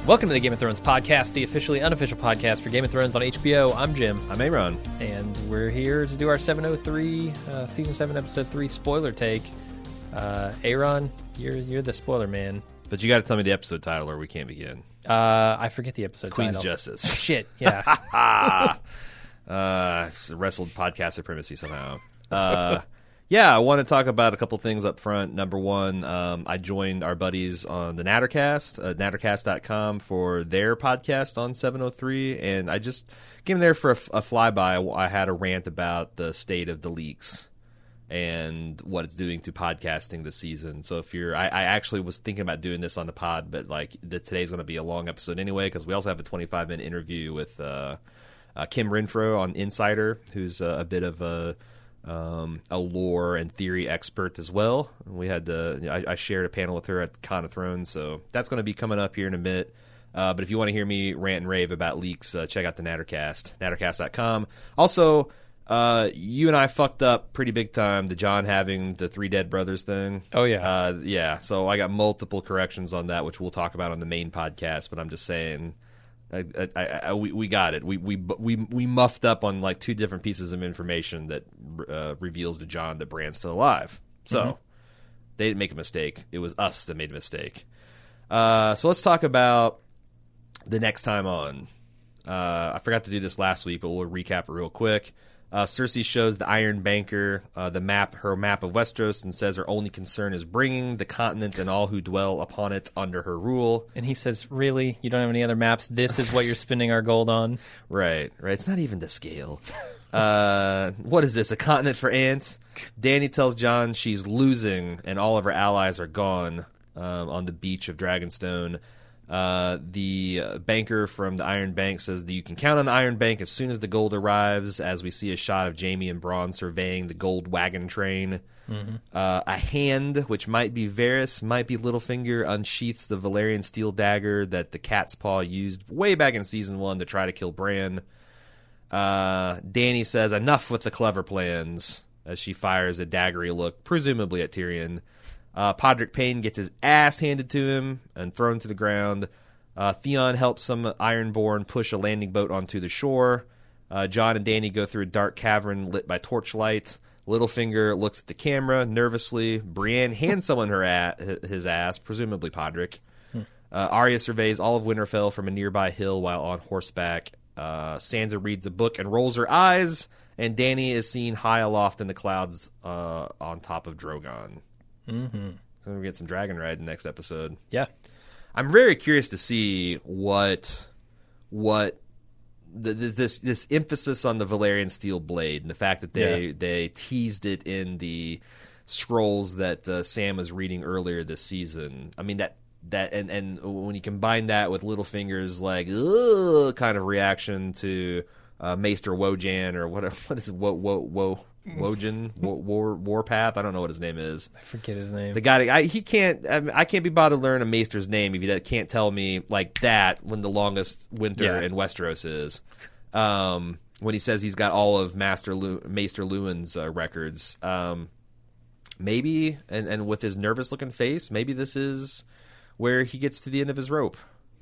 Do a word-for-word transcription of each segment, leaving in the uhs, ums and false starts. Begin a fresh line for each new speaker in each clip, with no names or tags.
Welcome to the Game of Thrones podcast, the officially unofficial podcast for Game of Thrones on H B O. I'm Jim.
I'm Aaron.
And we're here to do our seven oh three, uh, Season seven, Episode three spoiler take. Uh, Aaron, you're you're the spoiler man.
But you got to tell me the episode title or we can't begin.
Uh, I forget the episode
Queen's
title.
Justice.
Shit, yeah.
uh, wrestled podcast supremacy somehow. Uh, yeah, I want to talk about a couple things up front. Number one, um, I joined our buddies on the Nattercast, uh, nattercast dot com, for their podcast on seven oh three, and I just came there for a, a flyby. I had a rant about the state of the leaks and what it's doing to podcasting this season. So if you're, I, I actually was thinking about doing this on the pod, but like the, today's going to be a long episode anyway, because we also have a twenty-five minute interview with uh, uh, Kim Renfro on Insider, who's uh, a bit of a um, a lore and theory expert as well. We had to, I, I shared a panel with her at Con of Thrones, so that's going to be coming up here in a bit. Uh, but if you want to hear me rant and rave about leaks, uh, check out the Nattercast, nattercast dot com. Also, Uh, you and I fucked up pretty big time, the John having the three dead brothers thing.
Oh, yeah.
Uh, yeah, so I got multiple corrections on that, which we'll talk about on the main podcast, but I'm just saying, I, I, I, we, we got it. We, we, we, we muffed up on like two different pieces of information that uh, reveals to John that Bran's still alive. So, mm-hmm. They didn't make a mistake. It was us that made a mistake. Uh, so let's talk about the next time on. Uh, I forgot to do this last week, but we'll recap it real quick. Uh, Cersei shows the Iron Banker uh, the map, her map of Westeros, and says her only concern is bringing the continent and all who dwell upon it under her rule.
And he says, really? You don't have any other maps? This is what you're spending our gold on?
Right, right. It's not even to scale. uh, what is this, a continent for ants? Dany tells Jon she's losing and all of her allies are gone um, on the beach of Dragonstone. Uh, the uh, banker from the Iron Bank says that you can count on the Iron Bank as soon as the gold arrives, as we see a shot of Jaime and Bronn surveying the gold wagon train. Mm-hmm. Uh, a hand, which might be Varys, might be Littlefinger, unsheaths the Valyrian steel dagger that the Cat's Paw used way back in Season one to try to kill Bran. Uh, Dany says, enough with the clever plans, as she fires a daggery look, presumably at Tyrion. Uh, Podrick Payne gets his ass handed to him and thrown to the ground. Uh, Theon helps some Ironborn push a landing boat onto the shore. Uh, Jon and Dany go through a dark cavern lit by torchlight. Littlefinger looks at the camera nervously. Brienne hands someone her a- his ass, presumably Podrick. Hmm. Uh, Arya surveys all of Winterfell from a nearby hill while on horseback. Uh, Sansa reads a book and rolls her eyes. And Dany is seen high aloft in the clouds uh, on top of Drogon.
Mm-hmm.
So we get some dragon riding next episode.
Yeah,
I'm very curious to see what what the, the, this this emphasis on the Valyrian steel blade and the fact that they
yeah.
they teased it in the scrolls that uh, Sam was reading earlier this season. I mean that that and and when you combine that with Littlefinger's like ugh kind of reaction to uh, Maester Wojan or what what is it wo wo wo. Wojan, War Warpath. I don't know what his name is.
I forget his name.
The guy, I, he can't. I, mean, I can't be bothered to learn a Maester's name if he can't tell me like that when the longest winter
yeah.
in Westeros is. Um, when he says he's got all of Master Lu, Maester Luwin's uh, records, um, maybe, and and with his nervous looking face, maybe this is where he gets to the end of his rope.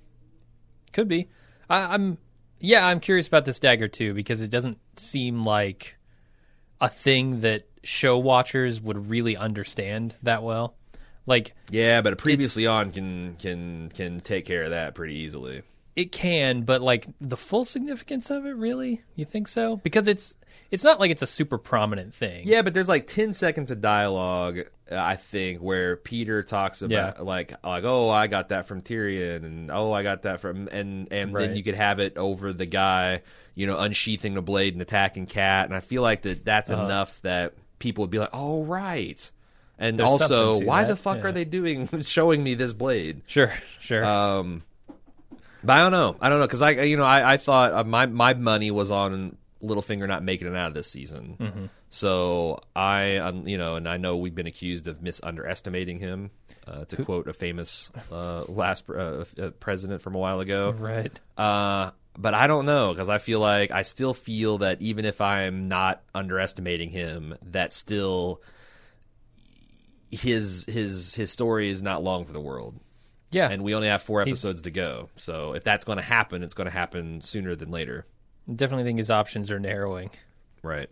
Could be. I, I'm. Yeah, I'm curious about this dagger too because it doesn't seem like a thing that show watchers would really understand that well. Like,
yeah, but a previously on can can can take care of that pretty easily.
It can, but like the full significance of it, really? You think so? Because it's it's not like it's a super prominent thing.
Yeah, but there's like ten seconds of dialogue, uh, I think, where Peter talks about yeah. like like oh, I got that from Tyrion, and oh, I got that from, and and
right.
then you could have it over the guy, you know, unsheathing the blade and attacking Cat, and I feel like that that's uh-huh. enough that people would be like, oh, right. And
There's
also, why
that.
the fuck
yeah.
are they doing showing me this blade?
Sure, sure.
Um, but I don't know. I don't know because I, you know, I, I thought uh, my my money was on Littlefinger not making it out of this season.
Mm-hmm.
So I, um, you know, and I know we've been accused of misunderestimating him, uh, to quote a famous uh, last uh, president from a while ago.
Right.
Uh, but I don't know because I feel like I still feel that even if I'm not underestimating him, that still his his his story is not long for the world.
Yeah.
And we only have four
He's-
episodes to go. So if that's going to happen, it's going to happen sooner than later.
Definitely think his options are narrowing.
Right.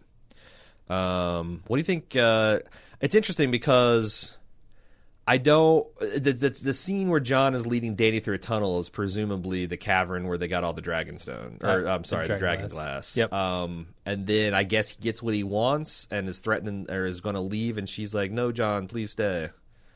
Um, what do you think? Uh, it's interesting because I don't. The, the the scene where John is leading Danny through a tunnel is presumably the cavern where they got all the Dragonstone. Or
Uh,
I'm sorry,
the
the Dragon
Dragonglass.
Glass.
Yep.
Um, and then I guess he gets what he wants and is threatening or is going to leave, and she's like, "No, John, please stay."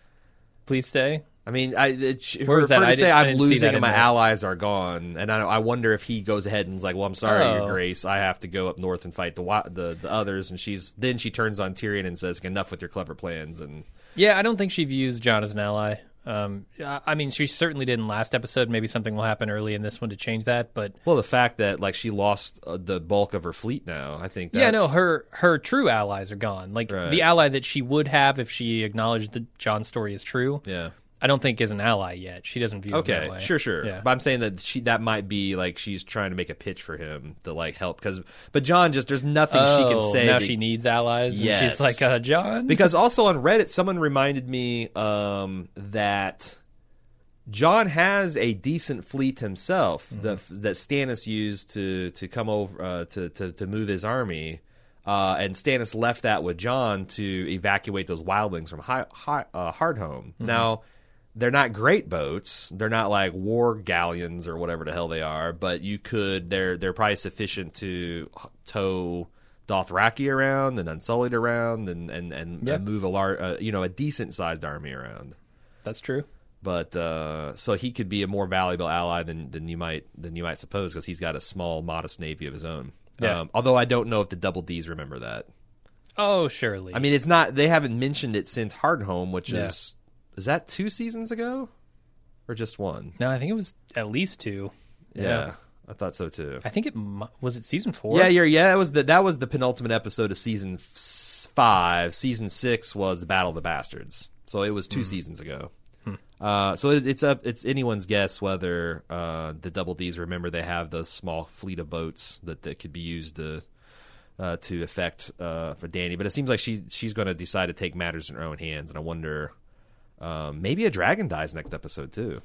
Please stay.
I mean, I it, for,
Where was
for
that?
her
I
to say
didn't- I
I'm
didn't see
losing
that
and
in
my
there.
allies are gone, and I, I wonder if he goes ahead and is like, "Well, I'm sorry,
Oh.
Your Grace, I have to go up north and fight the wa- the the others." And she's then she turns on Tyrion and says, "Enough with your clever plans." And
Yeah, I don't think she views John as an ally. Um, I I mean, she certainly did in last episode. Maybe something will happen early in this one to change that. But
well, the fact that like she lost uh, the bulk of her fleet now, I think. That's,
yeah, no, her her true allies are gone. Like
Right.
the ally that she would have if she acknowledged that John's story is true.
Yeah.
I don't think is an ally yet. She doesn't view him that
Okay,
way.
sure, sure.
Yeah.
But I'm saying that she that might be like she's trying to make a pitch for him to like help because, but John just there's nothing she can
Oh,
say.
now
that-
she needs allies.
Yes.
And she's like, uh, John.
Because also on Reddit, someone reminded me um, that John has a decent fleet himself
Mm-hmm.
the, that Stannis used to to come over uh, to, to to move his army, uh, and Stannis left that with John to evacuate those wildlings from Hi, Hi, uh, Hardhome.
Mm-hmm.
Now. They're not great boats. They're not like war galleons or whatever the hell they are. But you could. They're they're probably sufficient to tow Dothraki around and Unsullied around and and and,
Yeah.
and move a large, uh, you know, a decent sized army around.
That's true.
But uh, so he could be a more valuable ally than than you might than you might suppose because he's got a small, modest navy of his own.
Yeah.
Um, although I don't know if the Double D's remember that.
Oh, surely.
I mean, it's not. They haven't mentioned it since Hardhome, which
Yeah.
is is that two seasons ago, or just one?
no, I think it was at least two.
Yeah, I thought so too.
I think it mu- was it season four.
Yeah, you're, yeah, that was the that was the penultimate episode of season f- five. Season six was the Battle of the Bastards, so it was two seasons ago. Uh, so it, it's up. It's anyone's guess whether uh, the Double D's remember they have the small fleet of boats that, that could be used to uh, to affect uh, for Danny. But it seems like she she's going to decide to take matters in her own hands, and I wonder um, maybe a dragon dies next episode too.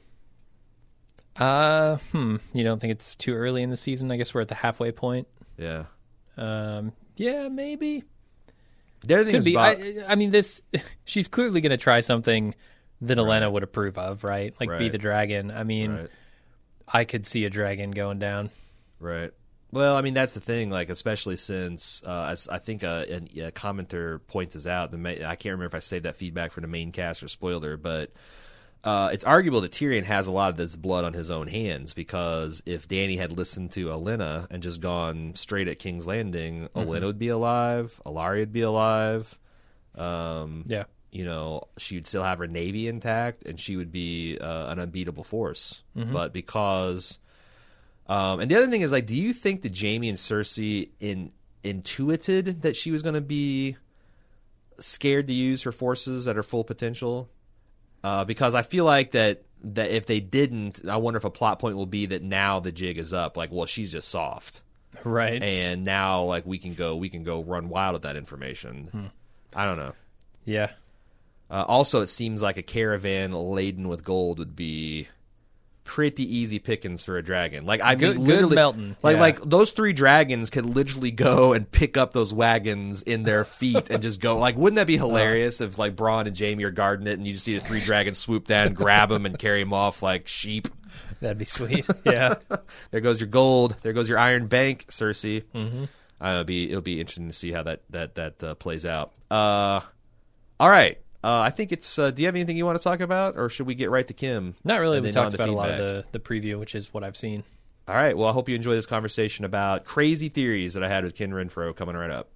Uh, hmm. You don't think it's too early in the season? I guess we're at the halfway point.
Yeah,
Um, yeah, maybe.
the other thing
Could
is
be.
Bob-
I, I mean, this. She's clearly going to try something that Elena would approve of, right? Like be
Right.
the dragon. I mean,
right.
I could see a dragon going down.
Right. Well, I mean that's the thing. Like, especially since uh, as I think a, a, a commenter points us out. The ma- I can't remember if I saved that feedback for the main cast or spoiler, but uh, it's arguable that Tyrion has a lot of this blood on his own hands because if Dany had listened to Olenna and just gone straight at King's Landing,
Mm-hmm.
Olenna would be alive, Alaria would be alive. Um,
Yeah.
you know, she would still have her navy intact, and she would be uh, an unbeatable force.
Mm-hmm.
But because, um, and the other thing is, like, do you think that Jaime and Cersei in intuited that she was going to be scared to use her forces at her full potential? Uh, because I feel like that that if they didn't, I wonder if a plot point will be that now the jig is up. Like, well, she's just soft,
Right.
and now like we can go we can go run wild with that information.
Hmm.
I don't know.
Yeah.
Uh, also, it seems like a caravan laden with gold would be pretty easy pickings for a dragon. Like I
Good-
mean,
good
literally,
melting,
like
yeah.
like those three dragons could literally go and pick up those wagons in their feet and just go. Like, wouldn't that be hilarious if like Bronn and Jaime are guarding it and you just see the three dragons swoop down, grab them, and carry them off like sheep?
That'd be sweet. Yeah.
There goes your gold. There goes your Iron Bank, Cersei. Mm-hmm. Uh, it'll be it'll be interesting to see how that that that uh, plays out. Uh, all right. Uh, I think it's. Uh, do you have anything you want to talk about, or should we get right to Kim?
Not really.
and
We
then on
talked
to
about a lot of
feedback?
the, the preview, which is what I've seen.
All right. Well, I hope you enjoy this conversation about crazy theories that I had with Ken Renfro coming right up.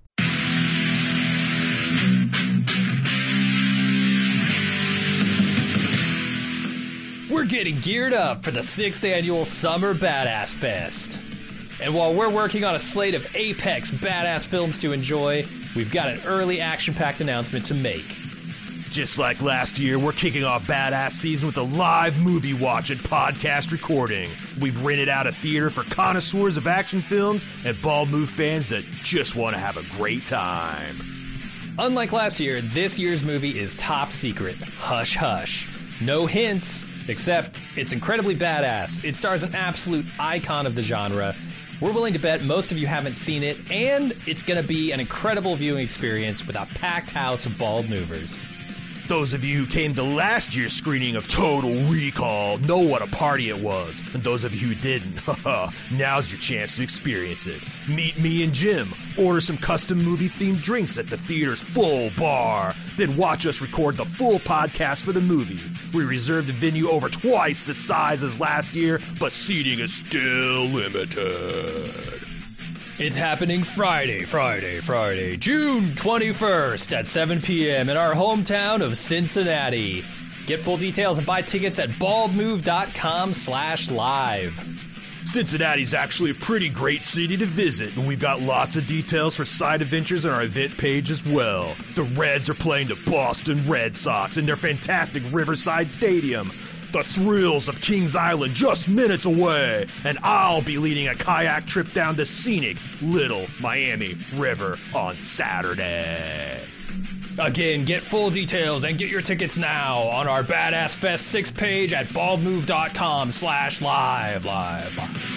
We're getting geared up for the sixth annual Summer Badass Fest. And while we're working on a slate of apex badass films to enjoy, we've got an early action-packed announcement to make.
Just like last year, we're kicking off Badass Season with a live movie watch and podcast recording. We've rented out a theater for connoisseurs of action films and bald move fans that just want to have a great time.
Unlike last year, this year's movie is top secret. Hush hush. No hints,
Except it's incredibly badass. It stars an absolute icon of the genre. We're willing to bet most of you haven't seen it, and it's going to be an incredible viewing experience with a packed house of bald movers.
Those of you who came to last year's screening of Total Recall know what a party it was. And those of you who didn't, haha, now's your chance to experience it. Meet me and Jim, order some custom movie-themed drinks at the theater's full bar, then watch us record the full podcast for the movie. We reserved a venue over twice the size as last year, but seating is still limited.
It's happening Friday, Friday, Friday, June twenty-first at seven p.m. in our hometown of Cincinnati. Get full details and buy tickets at baldmove.com slash live.
Cincinnati's actually a pretty great city to visit, and we've got lots of details for side adventures on our event page as well. The Reds are playing the Boston Red Sox in their fantastic Riverside Stadium. The thrills of Kings Island just minutes away, and I'll be leading a kayak trip down the scenic Little Miami River on Saturday.
Again, get full details and get your tickets now on our Badass Fest six page at baldmove.com slash live, live, live.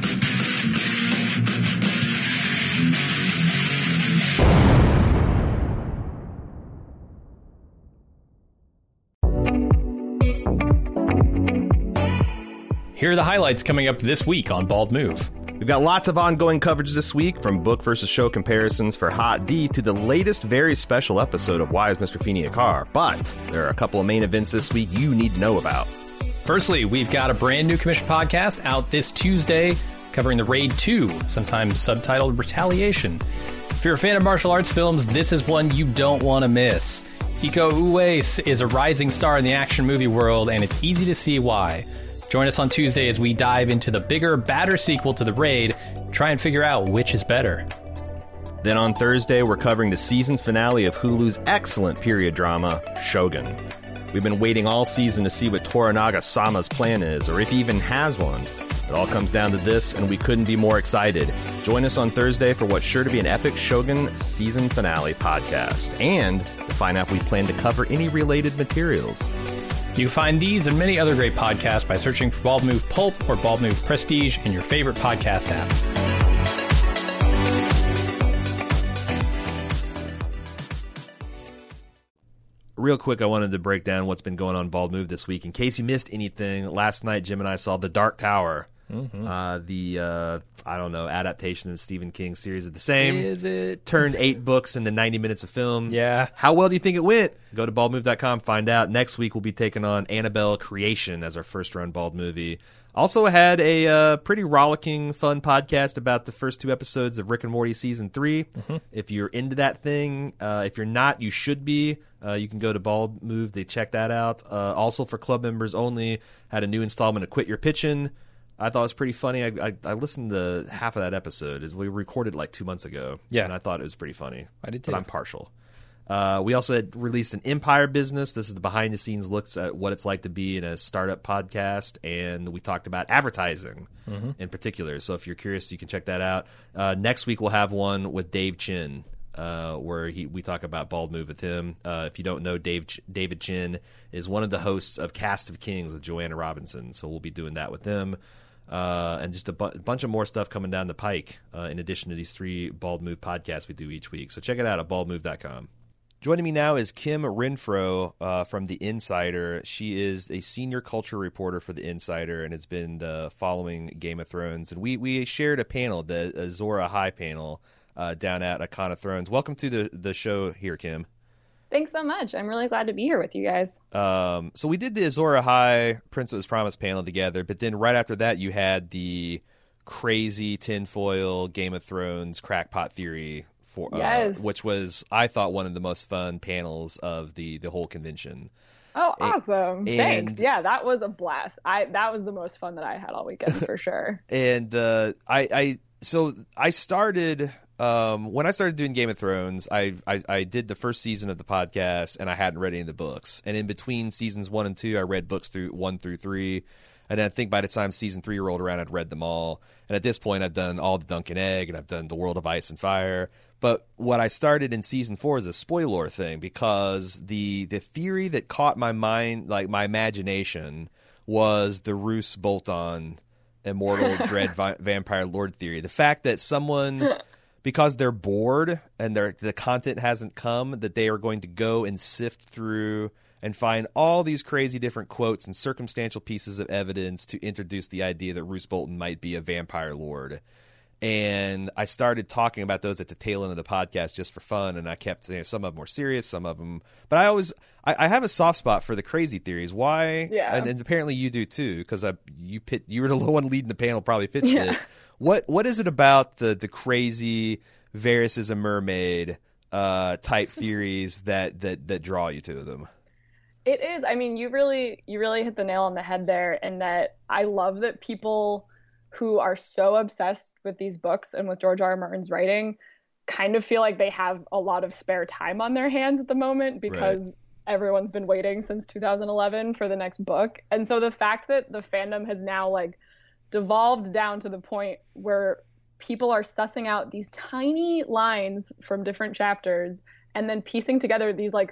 Here are the highlights coming up this week on Bald Move.
We've got lots of ongoing coverage this week, from book versus show comparisons for Hot D to the latest very special episode of Why is Mister Feeney a Car? But there are a couple of main events this week you need to know about.
Firstly, we've got a brand new commission podcast out this Tuesday covering the Raid two, sometimes subtitled Retaliation. If you're a fan of martial arts films, this is one you don't want to miss. Iko Uwais is a rising star in the action movie world, and it's easy to see why. Join us on Tuesday as we dive into the bigger, badder sequel to The Raid, try and figure out which is better.
Then on Thursday, we're covering the season finale of Hulu's excellent period drama, Shogun. We've been waiting all season to see what Toranaga-sama's plan is, or if he even has one. It all comes down to this, and we couldn't be more excited. Join us on Thursday for what's sure to be an epic Shogun season finale podcast, and to find out if we plan to cover any related materials.
You can find these and many other great podcasts by searching for Bald Move Pulp or Bald Move Prestige in your favorite podcast app.
Real quick, I wanted to break down what's been going on Bald Move this week. In case you missed anything, last night Jim and I saw The Dark Tower. Mm-hmm. Uh, the, uh, I don't know, adaptation of the Stephen King series of the same.
Is it?
Turned eight books into ninety minutes of film.
Yeah.
How well do you think it went? Go to bald move dot com, find out. Next week we'll be taking on Annabelle Creation as our first run Bald movie. Also had a uh, pretty rollicking, fun podcast about the first two episodes of Rick and Morty Season three. Mm-hmm. If you're into that thing, uh, if you're not, you should be. Uh, you can go to Bald Move to check that out. Uh, also for club members only, had a new installment of Quit Your Pitchin'. I thought it was pretty funny. I, I, I listened to half of that episode. As we recorded like two months ago.
Yeah.
And I thought it was pretty funny.
I did too.
But I'm partial. Uh, we also had released an Empire Business. This is the behind-the-scenes looks at what it's like to be in a startup podcast, and we talked about advertising mm-hmm. in particular. So if you're curious, you can check that out. Uh, next week we'll have one with Dave Chin, uh, where he we talk about Bald Move with him. Uh, if you don't know, Dave Ch- David Chin is one of the hosts of Cast of Kings with Joanna Robinson, so we'll be doing that with them. Uh, and just a bu- bunch of more stuff coming down the pike uh, in addition to these three Bald Move podcasts we do each week. So check it out at bald move dot com. Joining me now is Kim Renfro uh, from The Insider. She is a senior culture reporter for The Insider and has been uh, following Game of Thrones. And we, we shared a panel, the Azor Ahai panel, uh, down at A Con of Thrones. Welcome to the, the show here, Kim.
Thanks so much. I'm really glad to be here with you guys.
Um, so we did the Azor Ahai Prince of His Promise panel together, but then right after that you had the crazy tinfoil Game of Thrones crackpot theory, for,
yes.
uh, which was, I thought, one of the most fun panels of the, the whole convention.
Oh, awesome.
And,
Thanks. Yeah, that was a blast. I That was the most fun that I had all weekend for sure.
And uh, I, I so I started... Um, when I started doing Game of Thrones, I, I I did the first season of the podcast, and I hadn't read any of the books. And in between seasons one and two, I read books through one through three. And then I think by the time season three rolled around, I'd read them all. And at this point, I've done all the Dunk and Egg, and I've done The World of Ice and Fire. But what I started in season four is a spoiler thing, because the the theory that caught my mind, like my imagination, was the Roose bolt-on immortal dread vi- vampire lord theory. The fact that someone, because they're bored and their the content hasn't come, that they are going to go and sift through and find all these crazy different quotes and circumstantial pieces of evidence to introduce the idea that Roose Bolton might be a vampire lord. And I started talking about those at the tail end of the podcast just for fun, and I kept saying some of them were serious, some of them. But I always, I, I have a soft spot for the crazy theories. Why?
Yeah.
And, and apparently you do too, because you pit, you were the one leading the panel, probably pitched
Yeah.
it. What What is it about the the crazy Varys is a mermaid uh, type theories that that that draw you to them?
It is. I mean, you really you really hit the nail on the head there, in that I love that people who are so obsessed with these books and with George R. R. Martin's writing kind of feel like they have a lot of spare time on their hands at the moment, because
Right.
everyone's been waiting since two thousand eleven for the next book. And so the fact that the fandom has now like devolved down to the point where people are sussing out these tiny lines from different chapters and then piecing together these like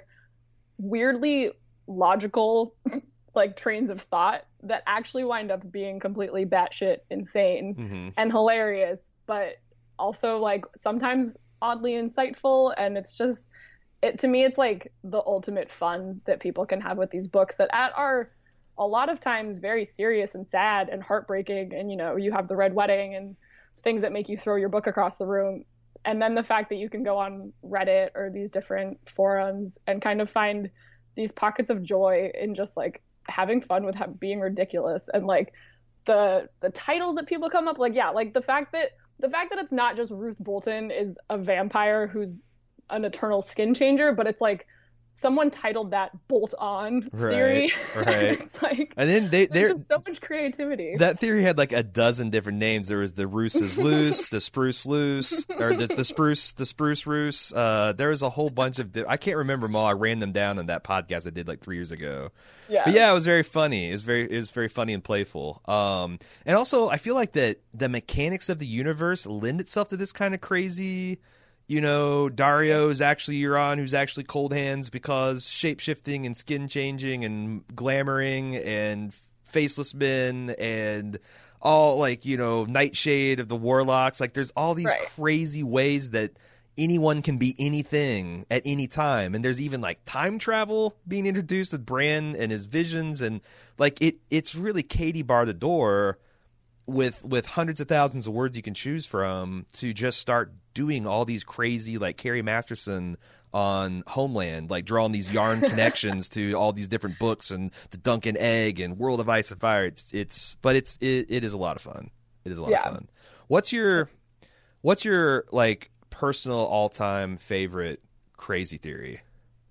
weirdly logical like trains of thought that actually wind up being completely batshit insane
Mm-hmm.
and hilarious, but also like sometimes oddly insightful. And it's just, it to me, it's like the ultimate fun that people can have with these books that at are a lot of times very serious and sad and heartbreaking. And, you know, you have the Red Wedding and things that make you throw your book across the room. And then the fact that you can go on Reddit or these different forums and kind of find these pockets of joy in just like having fun with ha- being ridiculous, and like the the titles that people come up like yeah like the fact that the fact that it's not just Roose Bolton is a vampire who's an eternal skin changer, but it's like someone titled that Bolt On theory.
Right, right.
It's like,
And then they
there's
they're
just so much creativity.
that theory had like a dozen different names. There was the Roose is loose, the Spruce loose, or the, the Spruce, the Spruce Roose. Uh, there was a whole bunch of. Di- I can't remember them all. I ran them down in that podcast I did like three years ago.
yeah.
But yeah, it was very funny. It was very, it was very funny and playful. Um, and also I feel like that the mechanics of the universe lend itself to this kind of crazy. You know, Dario is actually Euron, who's actually cold hands because shape-shifting and skin changing and glamoring and faceless men and all like, you know, Nightshade of the Warlocks. Like there's all these
Right.
crazy ways that anyone can be anything at any time. And there's even like time travel being introduced with Bran and his visions. And like it, it's really Katie bar the door with with hundreds of thousands of words you can choose from to just start doing all these crazy, like Carrie Masterson on Homeland, like drawing these yarn connections to all these different books and the Duncan Egg and World of Ice and Fire. It's it's but it's it, it is a lot of fun. It is a lot
Yeah.
of fun. What's your what's your like personal all time favorite crazy theory?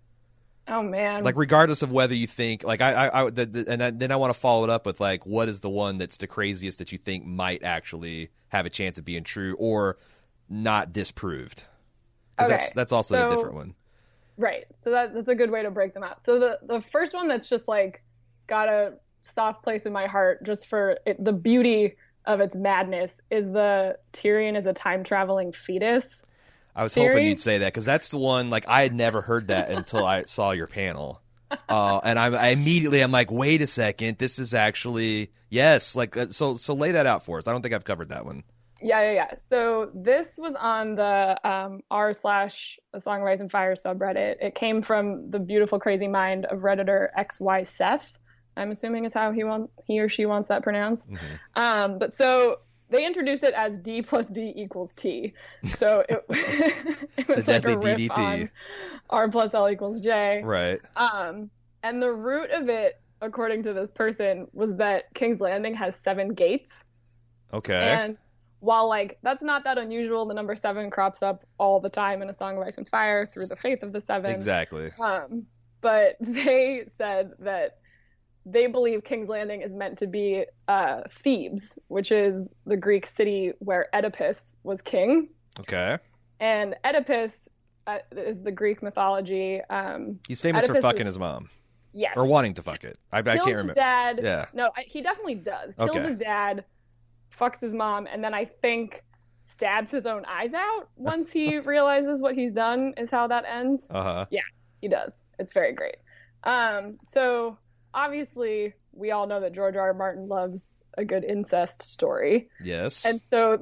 Oh man.
Like regardless of whether you think like I I, I the, the, and I, then I want to follow it up with like what is the one that's the craziest that you think might actually have a chance of being true or not disproved? 'Cause
Okay,
that's that's also
so-
a different one.
Right. So that, that's a good way to break them out. So the, the first one that's just like got a soft place in my heart just for it, the beauty of its madness is the Tyrion is a time traveling fetus.
I was
theory?
hoping you'd say that because that's the one like I had never heard that until I saw your panel. Uh, and I, I immediately I'm like, wait a second, this is actually yes. Like uh, so so lay that out for us. I don't think I've covered that one.
Yeah, yeah, yeah. So this was on the um, r slash A Song of Ice and Fire subreddit. It came from the beautiful, crazy mind of Redditor X Y Seth. I'm assuming is how he want he or she wants that pronounced.
Mm-hmm.
Um, but so they introduced it as D plus D equals T. So it, it was
The
like a
deadly
riff
D D T.
on R plus L equals J.
Right.
Um, and the root of it, according to this person, was that King's Landing has seven gates.
Okay.
And while, like, that's not that unusual, the number seven crops up all the time in A Song of Ice and Fire through the Faith of the Seven.
Exactly.
Um, but they said that they believe King's Landing is meant to be uh, Thebes, which is the Greek city where Oedipus was king.
Okay.
And Oedipus uh, is the Greek mythology. Um,
He's famous for
Oedipus
fucking
is-
his mom
yes.
or wanting to fuck it. I, I
Kills
can't
his
remember.
dad.
Yeah.
No, I- he definitely does. Kills
Okay.
his dad, fucks his mom, and then I think stabs his own eyes out once he realizes what he's done is how that ends.
Uh huh.
He does. It's very great. Um, so obviously we all know that George R. R. Martin loves a good incest story.
Yes.
And so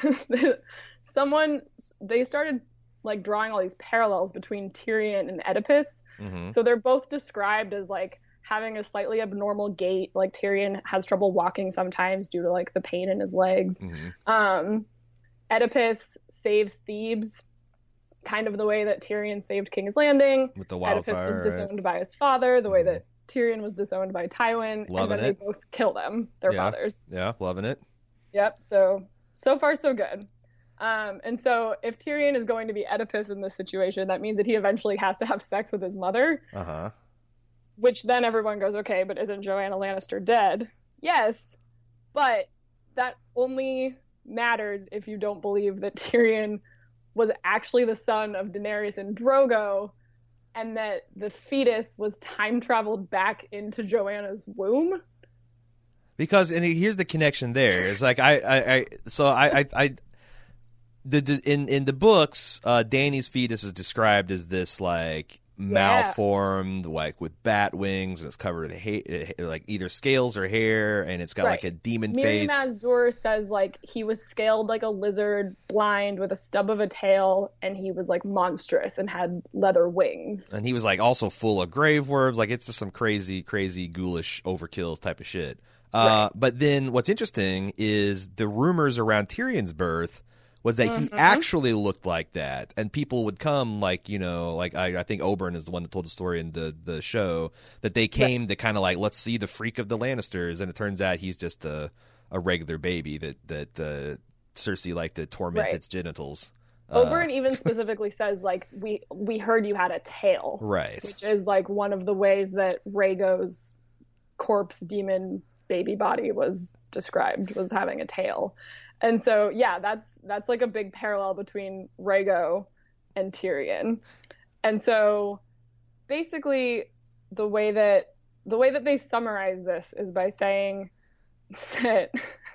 someone, they started like drawing all these parallels between Tyrion and Oedipus.
Mm-hmm.
So they're both described as like having a slightly abnormal gait. Like Tyrion has trouble walking sometimes due to like the pain in his legs.
Mm-hmm.
Um, Oedipus saves Thebes kind of the way that Tyrion saved King's Landing.
With the wildfire.
Oedipus was disowned right? by his father, the way that Tyrion was disowned by Tywin.
Loving
and then
it.
they both kill them, their
yeah.
fathers.
Yeah, loving it.
Yep. So, so far so good. Um, and so if Tyrion is going to be Oedipus in this situation, that means that he eventually has to have sex with his mother.
Uh-huh.
Which then everyone goes, okay, but isn't Joanna Lannister dead? Yes, but that only matters if you don't believe that Tyrion was actually the son of Daenerys and Drogo, and that the fetus was time traveled back into Joanna's womb.
Because, and here's the connection there. It's like, I, I, I so I, I, I the, the in, in the books, uh, Dany's fetus is described as this, like, malformed, like with bat wings, and it's covered with ha- like either scales or hair, and it's got
Right.
like a demon
Miri
face.
Mazdur says like he was scaled like a lizard, blind with a stub of a tail, and he was like monstrous and had leather wings.
And he was like also full of grave worms. Like it's just some crazy, crazy, ghoulish overkill type of shit. Uh,
Right.
But then what's interesting is the rumors around Tyrion's birth was that he
Mm-hmm.
actually looked like that, and people would come, like, you know, like I, I think Oberyn is the one that told the story in the, the show, that they came right. to kind of like, let's see the freak of the Lannisters, and it turns out he's just a, a regular baby that, that uh, Cersei liked to torment
Right.
its genitals.
Oberyn
uh,
even specifically says like we we heard you had a tail,
Right.
which is like one of the ways that Rhaego's corpse demon baby body was described, was having a tail. And so, yeah, that's that's like a big parallel between Rhaego and Tyrion. And so, basically, the way that the way that they summarize this is by saying that,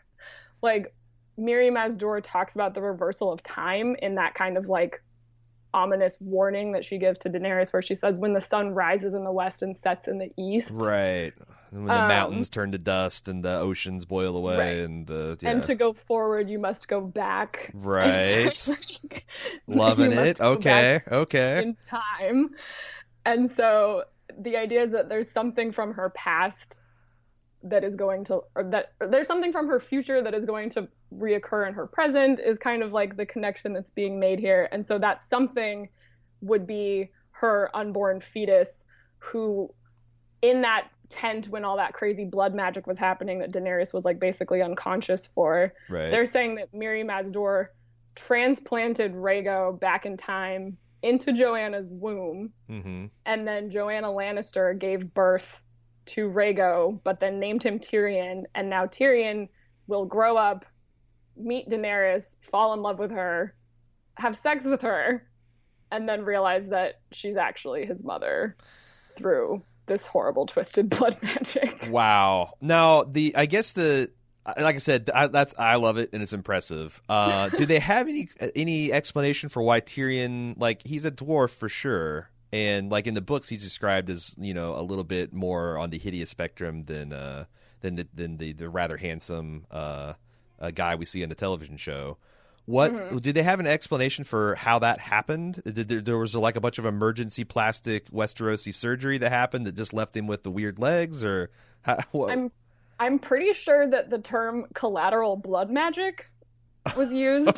like, Miri Mazdur talks about the reversal of time in that kind of like ominous warning that she gives to Daenerys, where she says, "When the sun rises in the west and sets in the east."
Right. When the
Um,
mountains turn to dust and the oceans boil away,
Right.
and the yeah.
And to go forward, you must go back.
Right.
Like,
Loving
you must
it.
go
Okay.
back
Okay.
in time. And so the idea is that there's something from her past that is going to, or that or there's something from her future that is going to reoccur in her present, is kind of like the connection that's being made here. And so that something would be her unborn fetus, who in that tent when all that crazy blood magic was happening that Daenerys was like basically unconscious for,
Right.
they're saying that Miri Mazdur transplanted Rhaego back in time into Joanna's womb,
Mm-hmm.
and then Joanna Lannister gave birth to Rhaego, but then named him Tyrion, and now Tyrion will grow up, meet Daenerys, fall in love with her, have sex with her, and then realize that she's actually his mother through this horrible twisted blood magic.
Wow. Now, the I guess the like I said, I, that's I love it and it's impressive. Uh, do they have any any explanation for why Tyrion, like, he's a dwarf for sure, and like in the books he's described as, you know, a little bit more on the hideous spectrum than uh than the than the, the rather handsome uh, uh guy we see on the television show. What mm-hmm. did they have an explanation for how that happened? Did there, there was like a bunch of emergency plastic Westerosi surgery that happened that just left him with the weird legs, or how, what?
I'm I'm pretty sure that the term collateral blood magic was used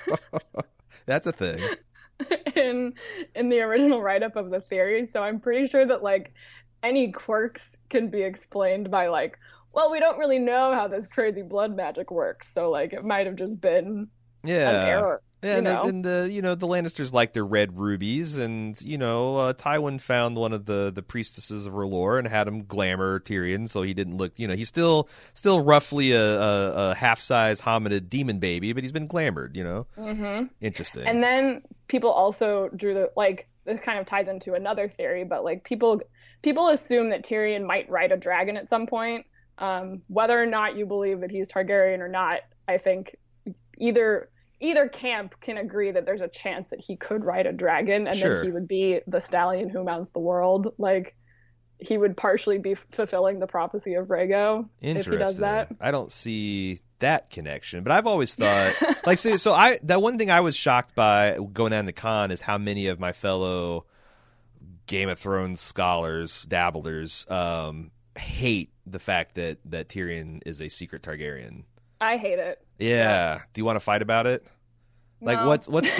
That's a thing
in in the original write-up of the theory. So I'm pretty sure that like any quirks can be explained by like, well, we don't really know how this crazy blood magic works, so like it might have just been
yeah.
an error.
Yeah,
you
and,
know?
the, and the you know the Lannisters like their red rubies, and you know uh, Tywin found one of the, the priestesses of R'hllor and had him glamour Tyrion, so he didn't look, you know, he's still still roughly a, a, a half size hominid demon baby, but he's been glamored, you know.
Mm-hmm.
Interesting.
And then people also drew the like this kind of ties into another theory, but like people people assume that Tyrion might ride a dragon at some point. Um, whether or not you believe that he's Targaryen or not, I think either. Either camp can agree that there's a chance that he could ride a dragon, and
Sure.
that he would be the stallion who mounts the world. Like, he would partially be fulfilling the prophecy of Rhaego if
Interesting.
he does that.
I don't see that connection, but I've always thought like so, so I that one thing I was shocked by going down to con is how many of my fellow Game of Thrones scholars, dabblers, um, hate the fact that that Tyrion is a secret Targaryen.
I hate it.
Yeah. yeah. Do you want to fight about it? Like
No.
what's what's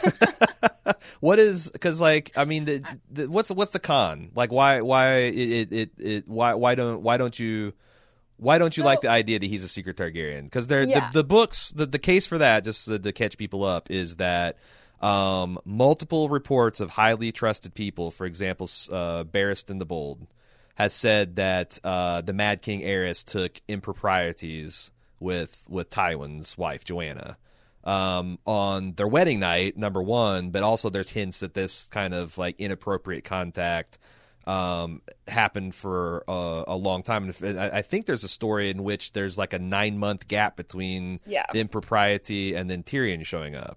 the what is because like I mean the, the, what's what's the con like why why it, it it it why why don't why don't you why don't you
So-
like the idea that he's a secret Targaryen because they're
Yeah.
the, the books the, the case for that just to, to catch people up is that um, multiple reports of highly trusted people, for example uh, Barristan the Bold, has said that uh, the Mad King Aerys took improprieties with with Tywin's wife Joanna. Um, on their wedding night, number one, but also there's hints that this kind of like inappropriate contact um, happened for a, a long time. And I, I think there's a story in which there's like a nine month gap between
Yeah.
the impropriety and then Tyrion showing up.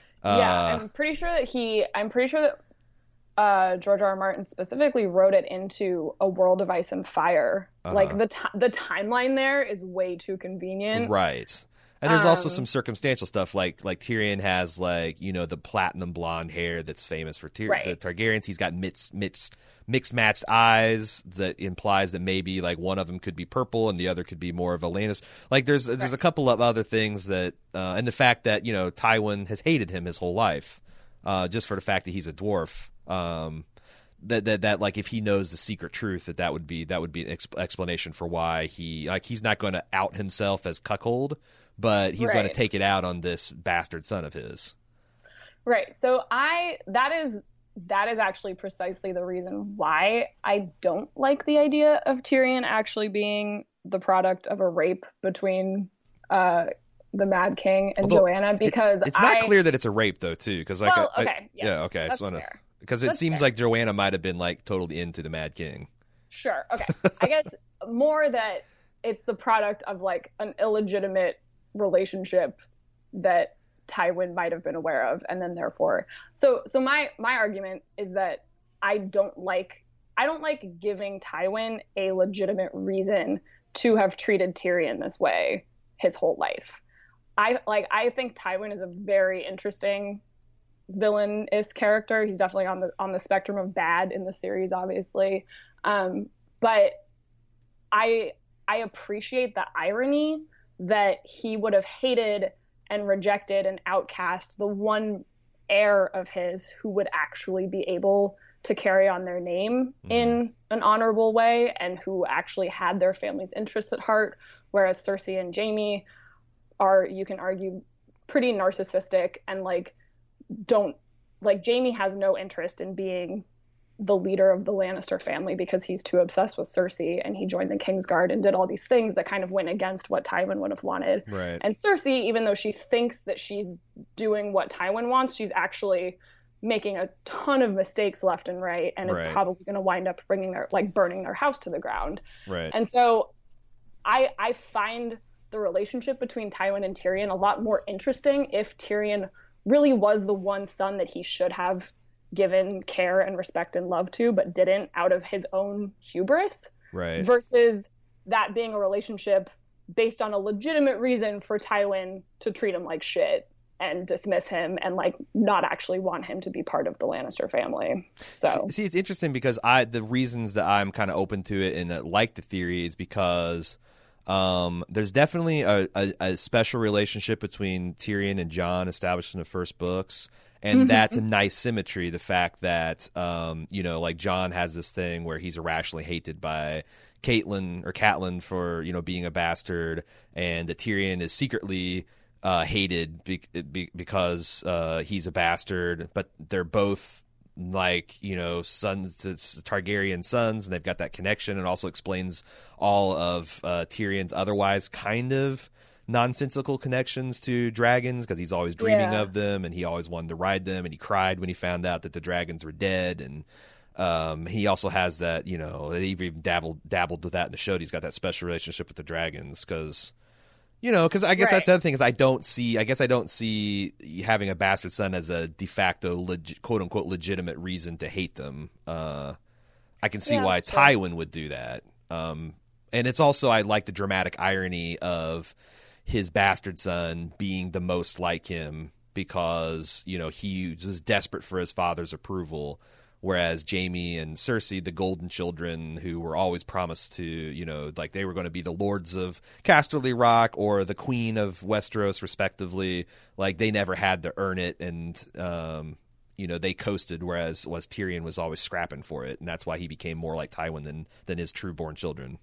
Yeah,
Uh,
I'm pretty sure that he. I'm pretty sure that uh, George R. R. Martin specifically wrote it into A World of Ice and Fire.
Uh-huh.
Like the ti the timeline there is way too convenient.
Right. And there's also
Um,
some circumstantial stuff like like Tyrion has like you know the platinum blonde hair that's famous for Tyr-
Right.
the Targaryens. He's got mixed mixed mixed matched eyes that implies that maybe like one of them could be purple and the other could be more of a Lannister. Like there's there's a couple of other things that uh, and the fact that you know Tywin has hated him his whole life uh, just for the fact that he's a dwarf. Um, that, that that like if he knows the secret truth that that would be that would be an exp- explanation for why he like he's not going to out himself as cuckold. But he's going to
Right.
take it out on this bastard son of his.
Right. So I that is that is actually precisely the reason why I don't like the idea of Tyrion actually being the product of a rape between uh, the Mad King and
Although,
Joanna because
It's not
I,
clear that it's a rape though, too, because like
Well,
I- I-
okay, yeah,
yeah, okay, I
that's
just wanna,
fair.
because it
That's
seems
fair.
like Joanna might have been like totally into the Mad King.
Sure. Okay. I guess more that it's the product of like an illegitimate relationship that Tywin might have been aware of, and then therefore. So, so my my argument is that I don't like I don't like giving Tywin a legitimate reason to have treated Tyrion this way his whole life. I like I think Tywin is a very interesting villainous character. He's definitely on the on the spectrum of bad in the series, obviously. Um, but I I appreciate the irony that he would have hated and rejected and outcast the one heir of his who would actually be able to carry on their name
Mhm.
in an honorable way and who actually had their family's interests at heart, whereas Cersei and Jaime are, you can argue, pretty narcissistic and like don't like Jaime has no interest in being the leader of the Lannister family because he's too obsessed with Cersei and he joined the Kingsguard and did all these things that kind of went against what Tywin would have wanted.
Right.
And Cersei, even though she thinks that she's doing what Tywin wants, she's actually making a ton of mistakes left and right and
Right.
is probably going to wind up bringing their like burning their house to the ground.
Right.
And so I I find the relationship between Tywin and Tyrion a lot more interesting if Tyrion really was the one son that he should have given care and respect and love to, but didn't out of his own hubris,
Right.
versus that being a relationship based on a legitimate reason for Tywin to treat him like shit and dismiss him and like not actually want him to be part of the Lannister family. So
See, see, it's interesting because I the reasons that I'm kind of open to it and uh, like the theory is because um, there's definitely a, a, a special relationship between Tyrion and Jon established in the first books, and that's a nice symmetry. The fact that um, you know, like Jon has this thing where he's irrationally hated by Caitlyn or Catelyn for you know being a bastard, and that Tyrion is secretly uh, hated be- be- because uh, he's a bastard, but they're both like you know sons to Targaryen sons, and they've got that connection. It also explains all of uh, Tyrion's otherwise kind of nonsensical connections to dragons because he's always dreaming
Yeah.
of them, and he always wanted to ride them, and he cried when he found out that the dragons were dead. And um, he also has that you know he even dabbled dabbled with that in the show. He's got that special relationship with the dragons because. You know, because I guess
Right.
that's the other thing is I don't see. I guess I don't see having a bastard son as a de facto, leg- quote unquote, legitimate reason to hate them. Uh, I can see
Yeah,
why
that's true.
Tywin would do that. Um, and it's also, I like the dramatic irony of his bastard son being the most like him because, you know, he was desperate for his father's approval, whereas Jaime and Cersei, the golden children who were always promised to, you know, like they were going to be the lords of Casterly Rock or the queen of Westeros, respectively, like they never had to earn it, and um, you know, they coasted, whereas was Tyrion was always scrapping for it, and that's why he became more like Tywin than than his true-born children.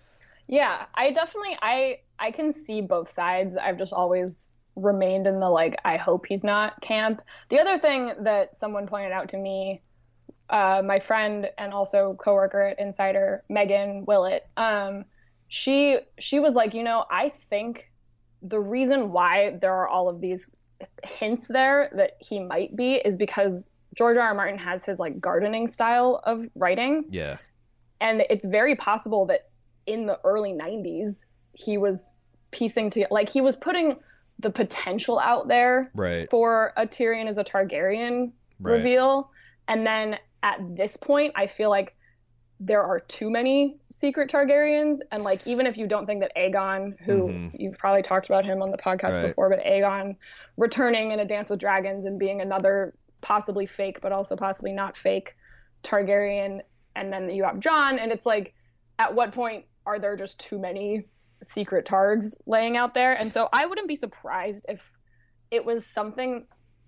Yeah, I definitely I I can see both sides. I've just always remained in the like I hope he's not camp. The other thing that someone pointed out to me, uh, my friend and also coworker at Insider, Megan Willett, um, she she was like, you know, I think the reason why there are all of these hints there that he might be is because George R. R. Martin has his like gardening style of writing.
Yeah.
And it's very possible that in the early nineties, he was piecing to like he was putting the potential out there
Right.
for a Tyrion as a Targaryen
Right.
reveal. And then at this point, I feel like there are too many secret Targaryens. And like, even if you don't think that Aegon, who
Mhm.
you've probably talked about him on the podcast
Right.
before, but Aegon returning in A Dance with Dragons and being another possibly fake, but also possibly not fake Targaryen. And then you have Jon, and it's like, at what point are there just too many secret Targs laying out there? And so I wouldn't be surprised if it was something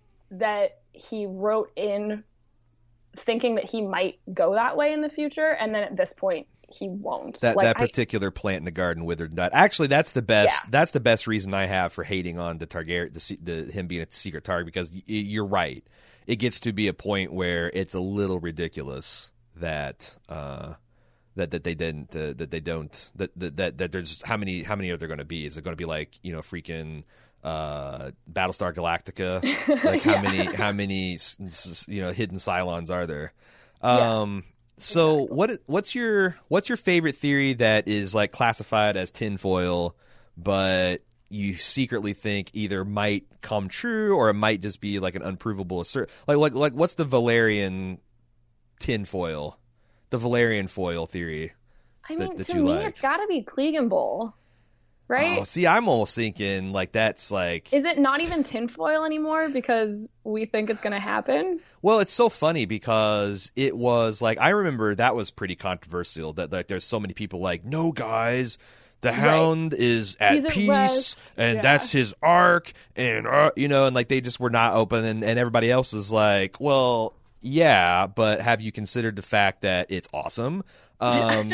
that he wrote in thinking that he might go that way in the future, and then at this point he won't.
That
like,
that
I-
particular plant in the garden withered nut. Actually, that's the best.
Yeah.
That's the best reason I have for hating on the Targaryen, the, se- the him being a secret Targ, because y- you're right. It gets to be a point where it's a little ridiculous that uh, that that they didn't uh, that they don't that, that that that there's how many how many are there going to be? Is it going to be like, you know, freaking uh, Battlestar Galactica? Like how
Yeah.
many how many s- s- you know hidden Cylons are there?
Yeah.
Um, so what what's your what's your favorite theory that is like classified as tinfoil, but you secretly think either might come true or it might just be like an unprovable assert? Like like like what's the Valerian tinfoil, the Valerian foil theory?
I
that-
mean,
that
to
you
me,
like?
it's got to be Clegane Bowl, right?
Oh, see, I'm almost thinking like that's like.
Is it not even tinfoil anymore because we think it's going to happen?
Well, it's so funny because it was like I remember that was pretty controversial. That like there's so many people like, no, guys, the Hound is at
He's at
peace,
rest.
and
Yeah.
that's his arc, and uh, you know, and like they just were not open, and, and everybody else is like, well, yeah, but have you considered the fact that it's awesome? Um,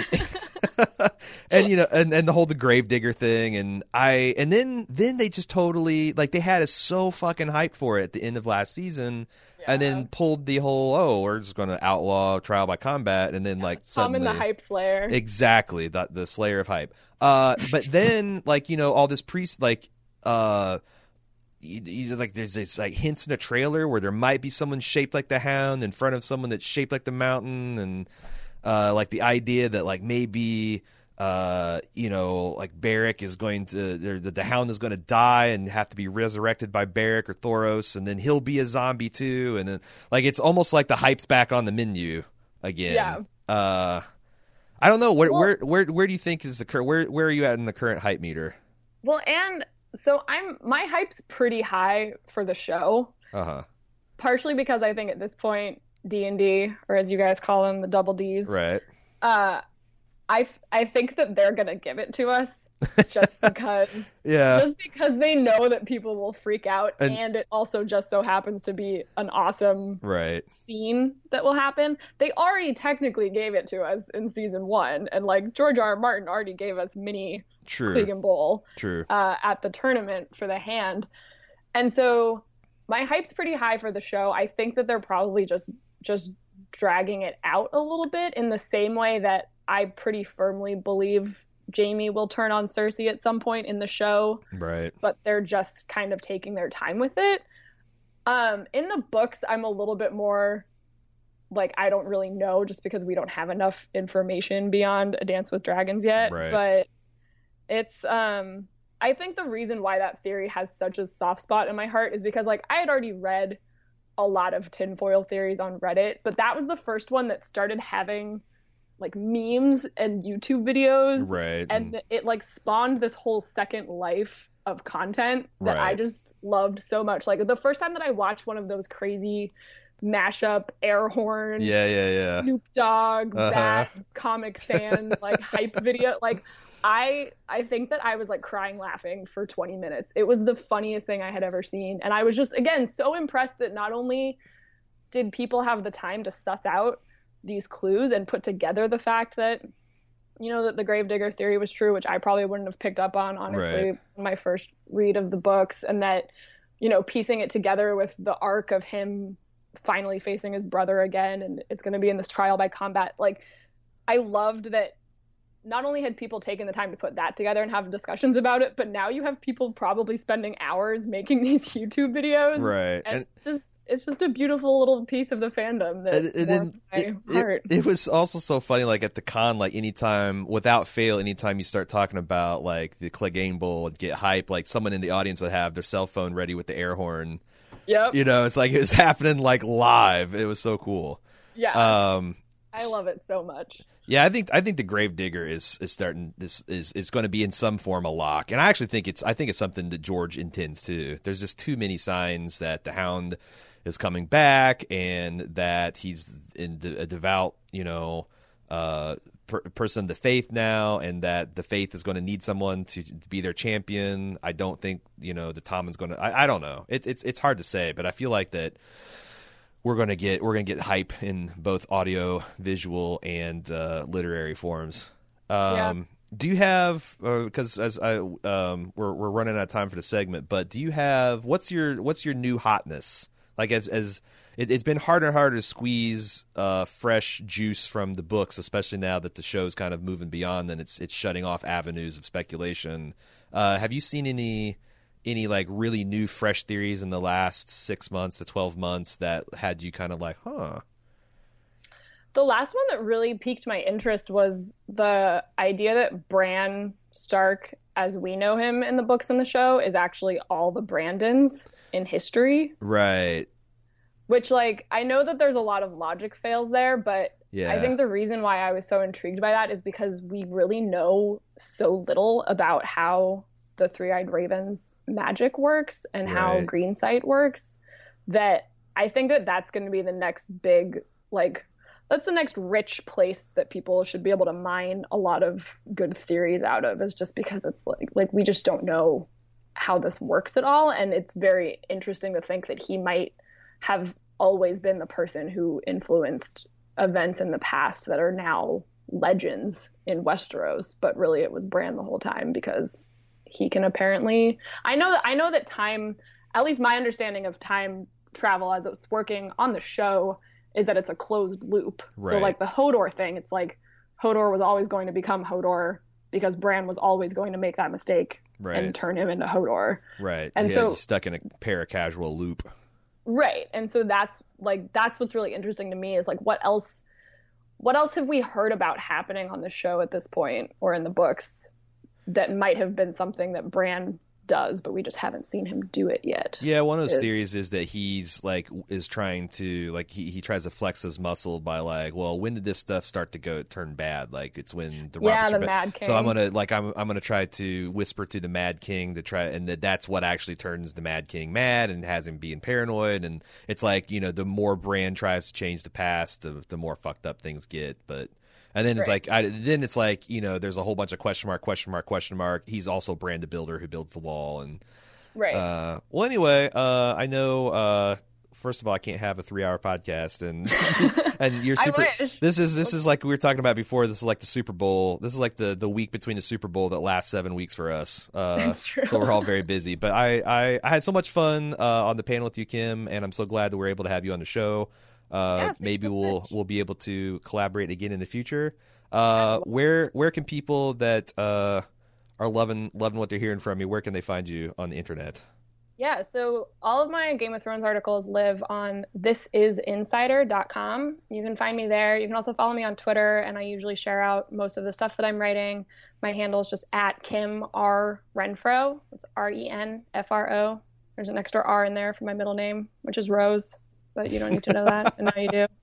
and you know, and, and the whole the Gravedigger thing, and I, and then then they just totally like they had us so fucking hyped for it at the end of last season, and then pulled the whole oh we're just going to outlaw trial by combat, and then like
Tom
suddenly
and the Hype Slayer.
exactly the the Slayer of hype. Uh, but then like you know all this priest like uh. You, you, like there's this like hints in a trailer where there might be someone shaped like the Hound in front of someone that's shaped like the Mountain, and uh, like the idea that like maybe uh, you know like Beric is going to the, the Hound is going to die and have to be resurrected by Beric or Thoros, and then he'll be a zombie too, and then like it's almost like the hype's back on the menu again.
Yeah.
Uh, I don't know where
Well-
where where where do you think is the cur- where where are you at in the current hype meter?
Well, and so I'm my hype's pretty high for the show,
Uh huh.
partially because I think at this point D and D, or as you guys call them, the double Ds,
Right.
uh, I I think that they're gonna give it to us just because
Yeah.
just because they know that people will freak out,
And-
and it also just so happens to be an awesome
Right.
scene that will happen. They already technically gave it to us in season one, and like George R. R. Martin already gave us mini
True.
Clegane Bowl
True.
uh, at the tournament for the Hand, and so my hype's pretty high for the show. I think that they're probably just just dragging it out a little bit in the same way that I pretty firmly believe Jaime will turn on Cersei at some point in the show,
Right.
but they're just kind of taking their time with it. Um, in the books, I'm a little bit more like, I don't really know just because we don't have enough information beyond A Dance with Dragons yet.
Right.
But it's, um, I think the reason why that theory has such a soft spot in my heart is because like I had already read a lot of tinfoil theories on Reddit, but that was the first one that started having like memes and YouTube videos.
Right.
And it like spawned this whole second life of content that I
Right.
just loved so much. Like the first time that I watched one of those crazy mashup air horn,
Yeah, yeah, yeah.
Snoop Dogg,
Uh-huh.
Bat, Comic Sans, like hype video, like I I think that I was like crying laughing for twenty minutes. It was the funniest thing I had ever seen. And I was just, again, so impressed that not only did people have the time to suss out these clues and put together the fact that, you know, that the Gravedigger theory was true, which I probably wouldn't have picked up on, honestly,
Right.
in my first read of the books, and that, you know, piecing it together with the arc of him finally facing his brother again, and it's going to be in this trial by combat. Like, I loved that not only had people taken the time to put that together and have discussions about it, but now you have people probably spending hours making these YouTube videos.
Right.
And,
And-
it's just it's just a beautiful little piece of the fandom that
And, and then
warms my
it,
heart.
it, it was also so funny, like at the con, like anytime, without fail, anytime you start talking about like the Clegane Bowl and get hype, like someone in the audience would have their cell phone ready with the air horn.
Yep.
You know, it's like it was happening like live. It was so cool.
Yeah.
Um,
I love it so much.
Yeah, I think I think the Gravedigger is is starting this is is going to be in some form a lock, and I actually think it's I think it's something that George intends to. There's just too many signs that the Hound is coming back, and that he's in a devout, you know, uh, per, person of the faith now, and that the faith is going to need someone to be their champion. I don't think you know the Tommen's going to. I, I don't know. It, it's it's hard to say, but I feel like that. We're gonna get we're gonna get hype in both audio, visual, and uh, literary forms. Um,
Yeah.
Do you have because as I um, we're we're running out of time for the segment, but do you have what's your what's your new hotness? Like as as it, it's been harder and harder to squeeze uh, fresh juice from the books, especially now that the show's kind of moving beyond and it's it's shutting off avenues of speculation. Uh, have you seen any? Any like really new fresh theories in the last six months to twelve months that had you kind of like, huh?
The last one that really piqued my interest was the idea that Bran Stark, as we know him in the books and the show, is actually all the Brandons in history.
Right.
Which, like, I know that there's a lot of logic fails there, but
Yeah.
I think the reason why I was so intrigued by that is because we really know so little about how the Three-Eyed Raven's magic works and how
Right.
Green Sight works, that I think that that's going to be the next big, like, that's the next rich place that people should be able to mine a lot of good theories out of, is just because it's like, like we just don't know how this works at all. And it's very interesting to think that he might have always been the person who influenced events in the past that are now legends in Westeros, but really it was Bran the whole time, because he can apparently, I know that I know that time, at least my understanding of time travel as it's working on the show, is that it's a closed loop. So
Right.
like the Hodor thing, it's like Hodor was always going to become Hodor because Bran was always going to make that mistake
Right.
and turn him into Hodor.
Right.
And
yeah,
so-
you're stuck in a paracasual loop.
Right. And so that's like that's what's really interesting to me, is like what else what else have we heard about happening on the show at this point or in the books that might have been something that Bran does, but we just haven't seen him do it yet.
Yeah, one of those
is-
theories is that he's like is trying to like he, he tries to flex his muscle by like, well, when did this stuff start to go turn bad? Like it's when the
Yeah,
Roberts
the
Rebe-
Mad
So I'm
King.
gonna like I'm I'm gonna try to whisper to the Mad King to try, and that that's what actually turns the Mad King mad and has him being paranoid. And it's like, you know, the more Bran tries to change the past, the the more fucked up things get. But and then it's
Right.
like I, then it's like, you know, there's a whole bunch of question mark, question mark, question mark. He's also Bran the Builder who builds the wall. And
Right.
uh, well, anyway, uh, I know. Uh, first of all, I can't have a three-hour podcast, and and you're
I
super.
wish.
This is this is like we were talking about before. This is like the Super Bowl. This is like the, the week between the Super Bowl that lasts seven weeks for us. Uh,
That's true.
So we're all very busy. But I, I, I had so much fun uh, on the panel with you, Kim, and I'm so glad that we're able to have you on the show. Uh,
Yeah, thanks
maybe
so
we'll
much.
we'll be able to collaborate again in the future. Uh, where where can people that uh, are loving loving what they're hearing from you, where can they find you on the internet?
Yeah, so all of my Game of Thrones articles live on this is insider dot com. You can find me there. You can also follow me on Twitter, and I usually share out most of the stuff that I'm writing. My handle is just at Kim R. Renfro. It's R E N F R O. There's an extra R in there for my middle name, which is Rose, but you don't need to know that, and now you do.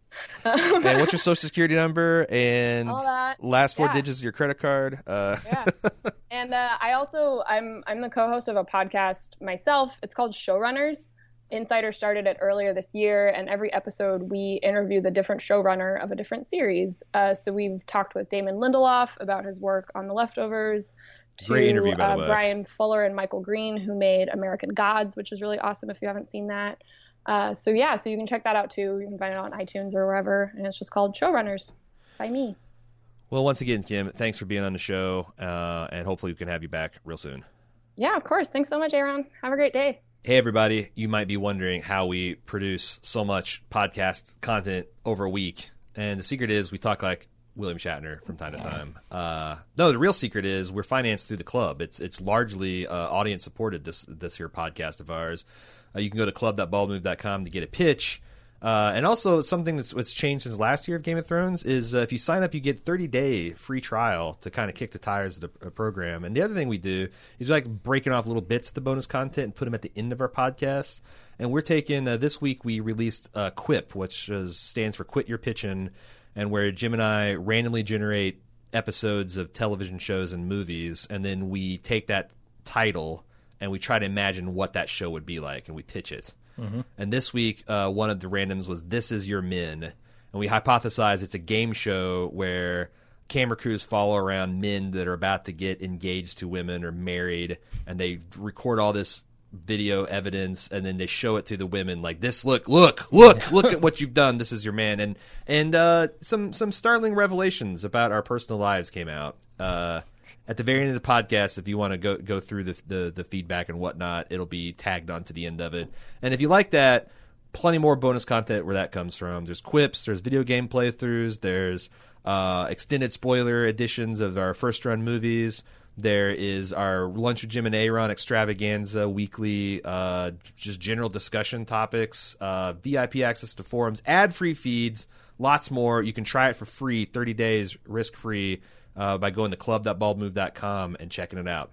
Um,
And what's your social security number and
All that.
last four
Yeah.
digits of your credit card? Uh,
yeah. And uh, I also I'm I'm the co-host of a podcast myself. It's called Showrunners. Insider started it earlier this year, and every episode we interview the different showrunner of a different series. Uh, so we've talked with Damon Lindelof about his work on The Leftovers. To,
Great interview, by the
uh,
way.
Brian Fuller and Michael Green, who made American Gods, which is really awesome if you haven't seen that. Uh, so yeah, so you can check that out too. You can find it on iTunes or wherever, and it's just called Showrunners by me.
well, once again, Kim, thanks for being on the show, uh, and hopefully we can have you back real soon.
Yeah, of course. Thanks so much, Aaron. Have a great day.
Hey, everybody. You might be wondering how we produce so much podcast content over a week. And the secret is we talk like William Shatner from time to time. Uh, no, the real secret is we're financed through the club. It's it's largely uh, audience supported, this this here podcast of ours. Uh, you can go to club dot bald move dot com to get a pitch. Uh, and also something that's what's changed since last year of Game of Thrones is uh, if you sign up, you get thirty day free trial to kind of kick the tires of the uh, program. And the other thing we do is we like breaking off little bits of the bonus content and put them at the end of our podcast. And we're taking uh, this week we released uh, Quip, which is, stands for Quit Your Pitchin', and where Jim and I randomly generate episodes of television shows and movies, and then we take that title and we try to imagine what that show would be like, and we pitch it. Mm-hmm. And this week, uh, one of the randoms was This Is Your Men. And we hypothesize it's a game show where camera crews follow around men that are about to get engaged to women or married, and they record all this video evidence, and then they show it to the women like this. Look, look, look, look at what you've done. This is your man. And and uh, some, some startling revelations about our personal lives came out. Uh At the very end of the podcast, if you want to go go through the, the the feedback and whatnot, it'll be tagged on to the end of it. And if you like that, plenty more bonus content where that comes from. There's quips, there's video game playthroughs, there's uh, extended spoiler editions of our first run movies. There is our Lunch with Jim and Aaron extravaganza, weekly, uh, just general discussion topics, uh, V I P access to forums, ad-free feeds, lots more. You can try it for free, thirty days, risk-free. Uh, by going to club dot bald move dot com and checking it out.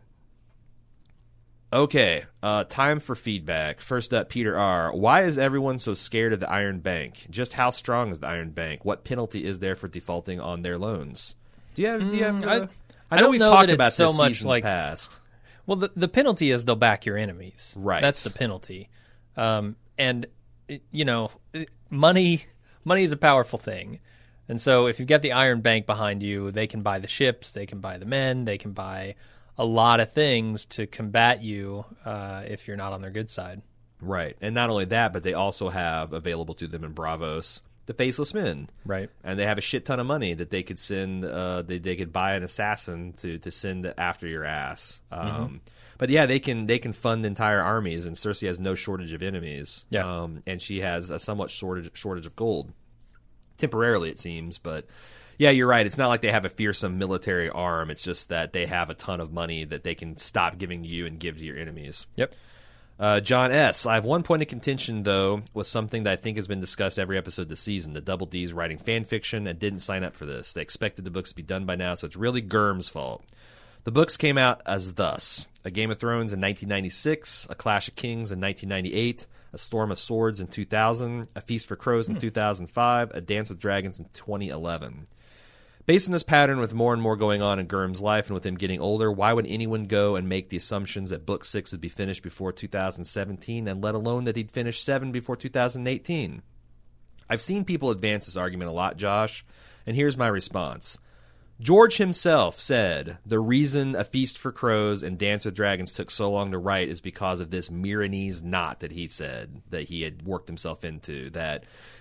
Okay, uh, time for feedback. First up, Peter R. Why is everyone so scared of the Iron Bank? Just how strong is the Iron Bank? What penalty is there for defaulting on their loans? Do you have? Do you have?
Mm,
Uh,
I-
I
I
know
don't
we've
know
talked
that it's
about
so
this
much
seasons
like-
past.
Well, the, the penalty is they'll back your enemies.
Right.
That's the penalty. Um, and, it- you know, it- money money is a powerful thing. And so if you've got the Iron Bank behind you, they can buy the ships, they can buy the men, they can buy a lot of things to combat you uh, if you're not on their good side.
Right, and not only that, but they also have available to them in Bravos the Faceless Men.
Right.
And they have a shit ton of money that they could send. Uh, they they could buy an assassin to, to send after your ass. Um,
Mm-hmm.
But yeah, they can they can fund entire armies, and Cersei has no shortage of enemies.
Yeah.
Um, and she has a somewhat shortage shortage of gold, temporarily it seems. But yeah, you're right. It's not like they have a fearsome military arm. It's just that they have a ton of money that they can stop giving to you and give to your enemies.
Yep.
Uh, John S. I have one point of contention, though, with something that I think has been discussed every episode this season. The Double D's writing fan fiction and didn't sign up for this. They expected the books to be done by now, so it's really Gurm's fault. The books came out as thus: A Game of Thrones in nineteen ninety-six, A Clash of Kings in nineteen ninety-eight, A Storm of Swords in two thousand, A Feast for Crows in two thousand five, A Dance with Dragons in twenty eleven. Based on this pattern, with more and more going on in Gurm's life and with him getting older, why would anyone go and make the assumptions that Book six would be finished before two thousand seventeen, and let alone that he'd finish seven before two thousand eighteen? I've seen people advance this argument a lot, Josh, and here's my response. George himself said the reason A Feast for Crows and Dance with Dragons took so long to write is because of this Myronese knot that he said that he had worked himself into, that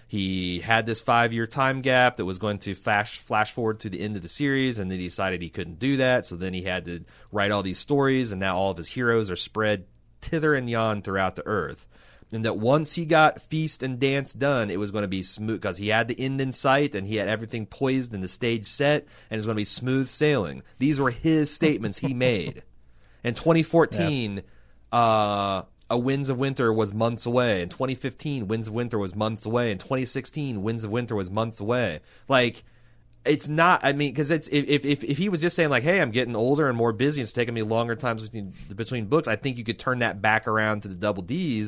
he had this five-year time gap that was going to flash flash forward to the end of the series, and then he decided he couldn't do that, so then he had to write all these stories, and now all of his heroes are spread thither and yon throughout the earth. And that once he got Feast and Dance done, it was going to be smooth, because he had the end in sight, and he had everything poised and the stage set, and it was going to be smooth sailing. These were his statements he made. In twenty fourteen, yeah. uh, A Winds of Winter was months away. In twenty fifteen, Winds of Winter was months away. In twenty sixteen, Winds of Winter was months away. Like, it's not, I mean, because it's if, if if he was just saying, like, hey, I'm getting older and more busy, it's taking me longer times between, between books, I think you could turn that back around to the Double D's.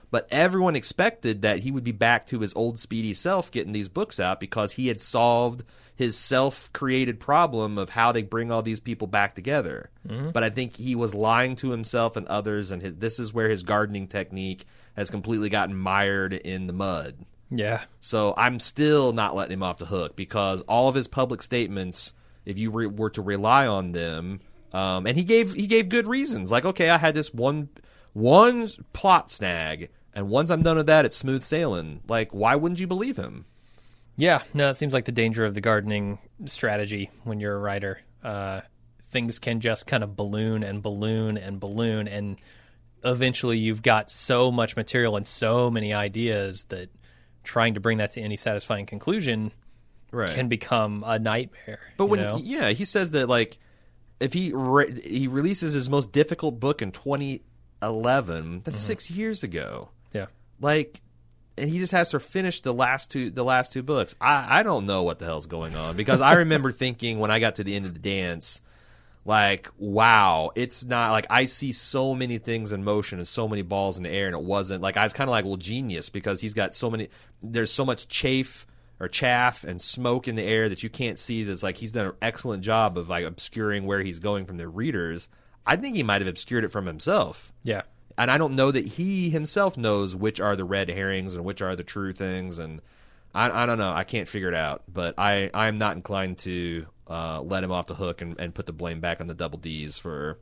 But everyone expected that he would be back to his old speedy self getting these books out because he had solved his self-created problem of how to bring all these people back together. Mm-hmm. But I think he was lying to himself and others, and his this is where his gardening technique has completely gotten mired in the mud.
Yeah.
So I'm still not letting him off the hook because all of his public statements, if you re- were to rely on them, um, and he gave he gave good reasons. Like, okay, I had this one one plot snag, and once I'm done with that, it's smooth sailing. Like, why wouldn't you believe him?
Yeah, no, it seems like the danger of the gardening strategy when you're a writer. Uh, things can just kind of balloon and balloon and balloon, and eventually you've got so much material and so many ideas that trying to bring that to any satisfying conclusion
right.
can become a nightmare.
But when,
you know?
yeah, he says that, like, if he re- he releases his most difficult book in twenty eleven, that's mm-hmm. six years ago.
Yeah.
Like, and he just has to finish the last two the last two books. I, I don't know what the hell's going on because I remember thinking when I got to the end of the dance, like, wow, it's not like I see so many things in motion and so many balls in the air, and it wasn't like I was kind of like, well, genius, because he's got so many. There's so much chafe or chaff and smoke in the air that you can't see. That's like he's done an excellent job of like obscuring where he's going from the readers. I think he might have obscured it from himself.
Yeah.
And I don't know that he himself knows which are the red herrings and which are the true things. And I, I don't know. I can't figure it out. But I, I'm not inclined to uh, let him off the hook and, and put the blame back on the Double D's for...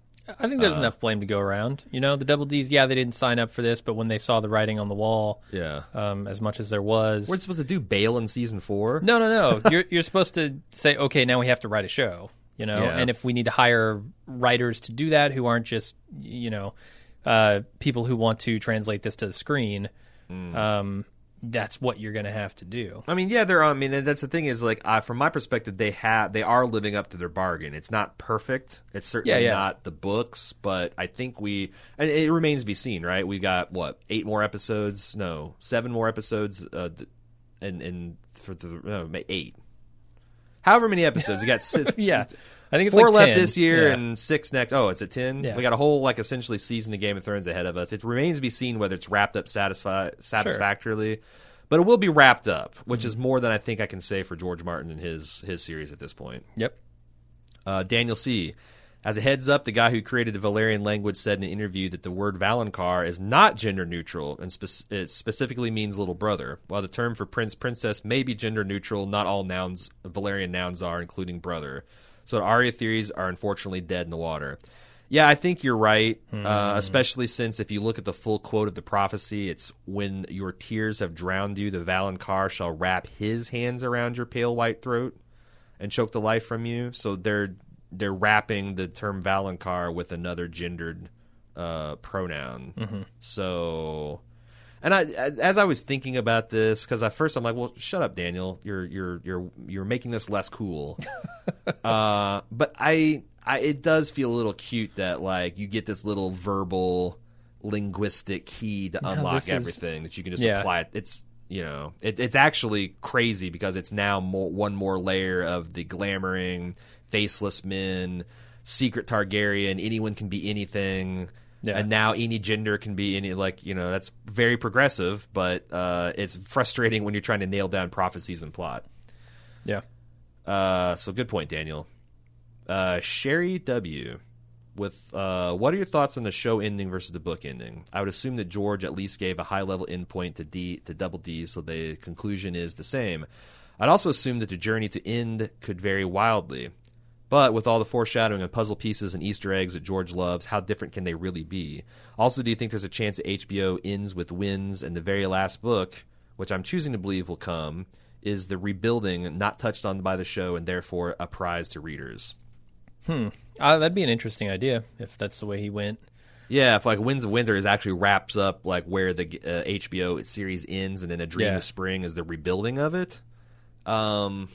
I think there's
uh,
enough blame to go around. You know, the Double D's, yeah, they didn't sign up for this, but when they saw the writing on the wall,
yeah,
um, as much as there was...
We're supposed to do bail in season four?
No, no, no. you're, you're supposed to say, okay, now we have to write a show. You know,
yeah.
And if we need to hire writers to do that who aren't just, you know... Uh, people who want to translate this to the screen, mm. um, that's what you're going to have to do.
I mean, yeah, they're. I mean, and that's the thing is, like, uh, from my perspective, they have they are living up to their bargain. It's not perfect. It's certainly
yeah, yeah.
not the books, but I think we. And it remains to be seen, right? We got what eight more episodes? No, seven more episodes. Uh, and and for the no, eight. However many episodes we got. Six,
yeah. I think it's
four
like
left
ten.
this year
yeah.
and six next. Oh, it's at ten.
Yeah.
We got a whole like essentially season of Game of Thrones ahead of us. It remains to be seen whether it's wrapped up satisfi- satisfactorily, sure. But it will be wrapped up, which mm-hmm. is more than I think I can say for George Martin and his his series at this point.
Yep.
Uh, Daniel C. As a heads up, the guy who created the Valyrian language said in an interview that the word Valonqar is not gender neutral and spe- it specifically means little brother. While the term for prince princess may be gender neutral, not all nouns Valyrian nouns are, including brother. So Arya theories are unfortunately dead in the water. Yeah, I think you're right, mm. uh, especially since if you look at the full quote of the prophecy, it's when your tears have drowned you, the Valonqar shall wrap his hands around your pale white throat and choke the life from you. So they're they're wrapping the term Valonqar with another gendered uh, pronoun. Mm-hmm. So... And I, as I was thinking about this, because at first I'm like, "Well, shut up, Daniel. You're you're you're you're making this less cool." uh, but I, I, it does feel a little cute that like you get this little verbal, linguistic key to unlock
no,
everything
is,
that you can just
yeah.
apply it. It's you know, it, it's actually crazy because it's now more, one more layer of the glamoring, faceless men, secret Targaryen. Anyone can be anything. Yeah. And now any gender can be any, like, you know, that's very progressive, but uh, it's frustrating when you're trying to nail down prophecies and plot.
Yeah.
Uh, so good point, Daniel. Uh, Sherry W. with uh, what are your thoughts on the show ending versus the book ending? I would assume that George at least gave a high level endpoint to D to Double D, so the conclusion is the same. I'd also assume that the journey to end could vary wildly. But with all the foreshadowing and puzzle pieces and Easter eggs that George loves, how different can they really be? Also, do you think there's a chance that H B O ends with wins and the very last book, which I'm choosing to believe will come, is the rebuilding not touched on by the show and therefore a prize to readers?
Hmm. Uh, that'd be an interesting idea if that's the way he went.
Yeah, if like Winds of Winter is actually wraps up like where the uh, H B O series ends and then A Dream
yeah.
of Spring is the rebuilding of it. Um,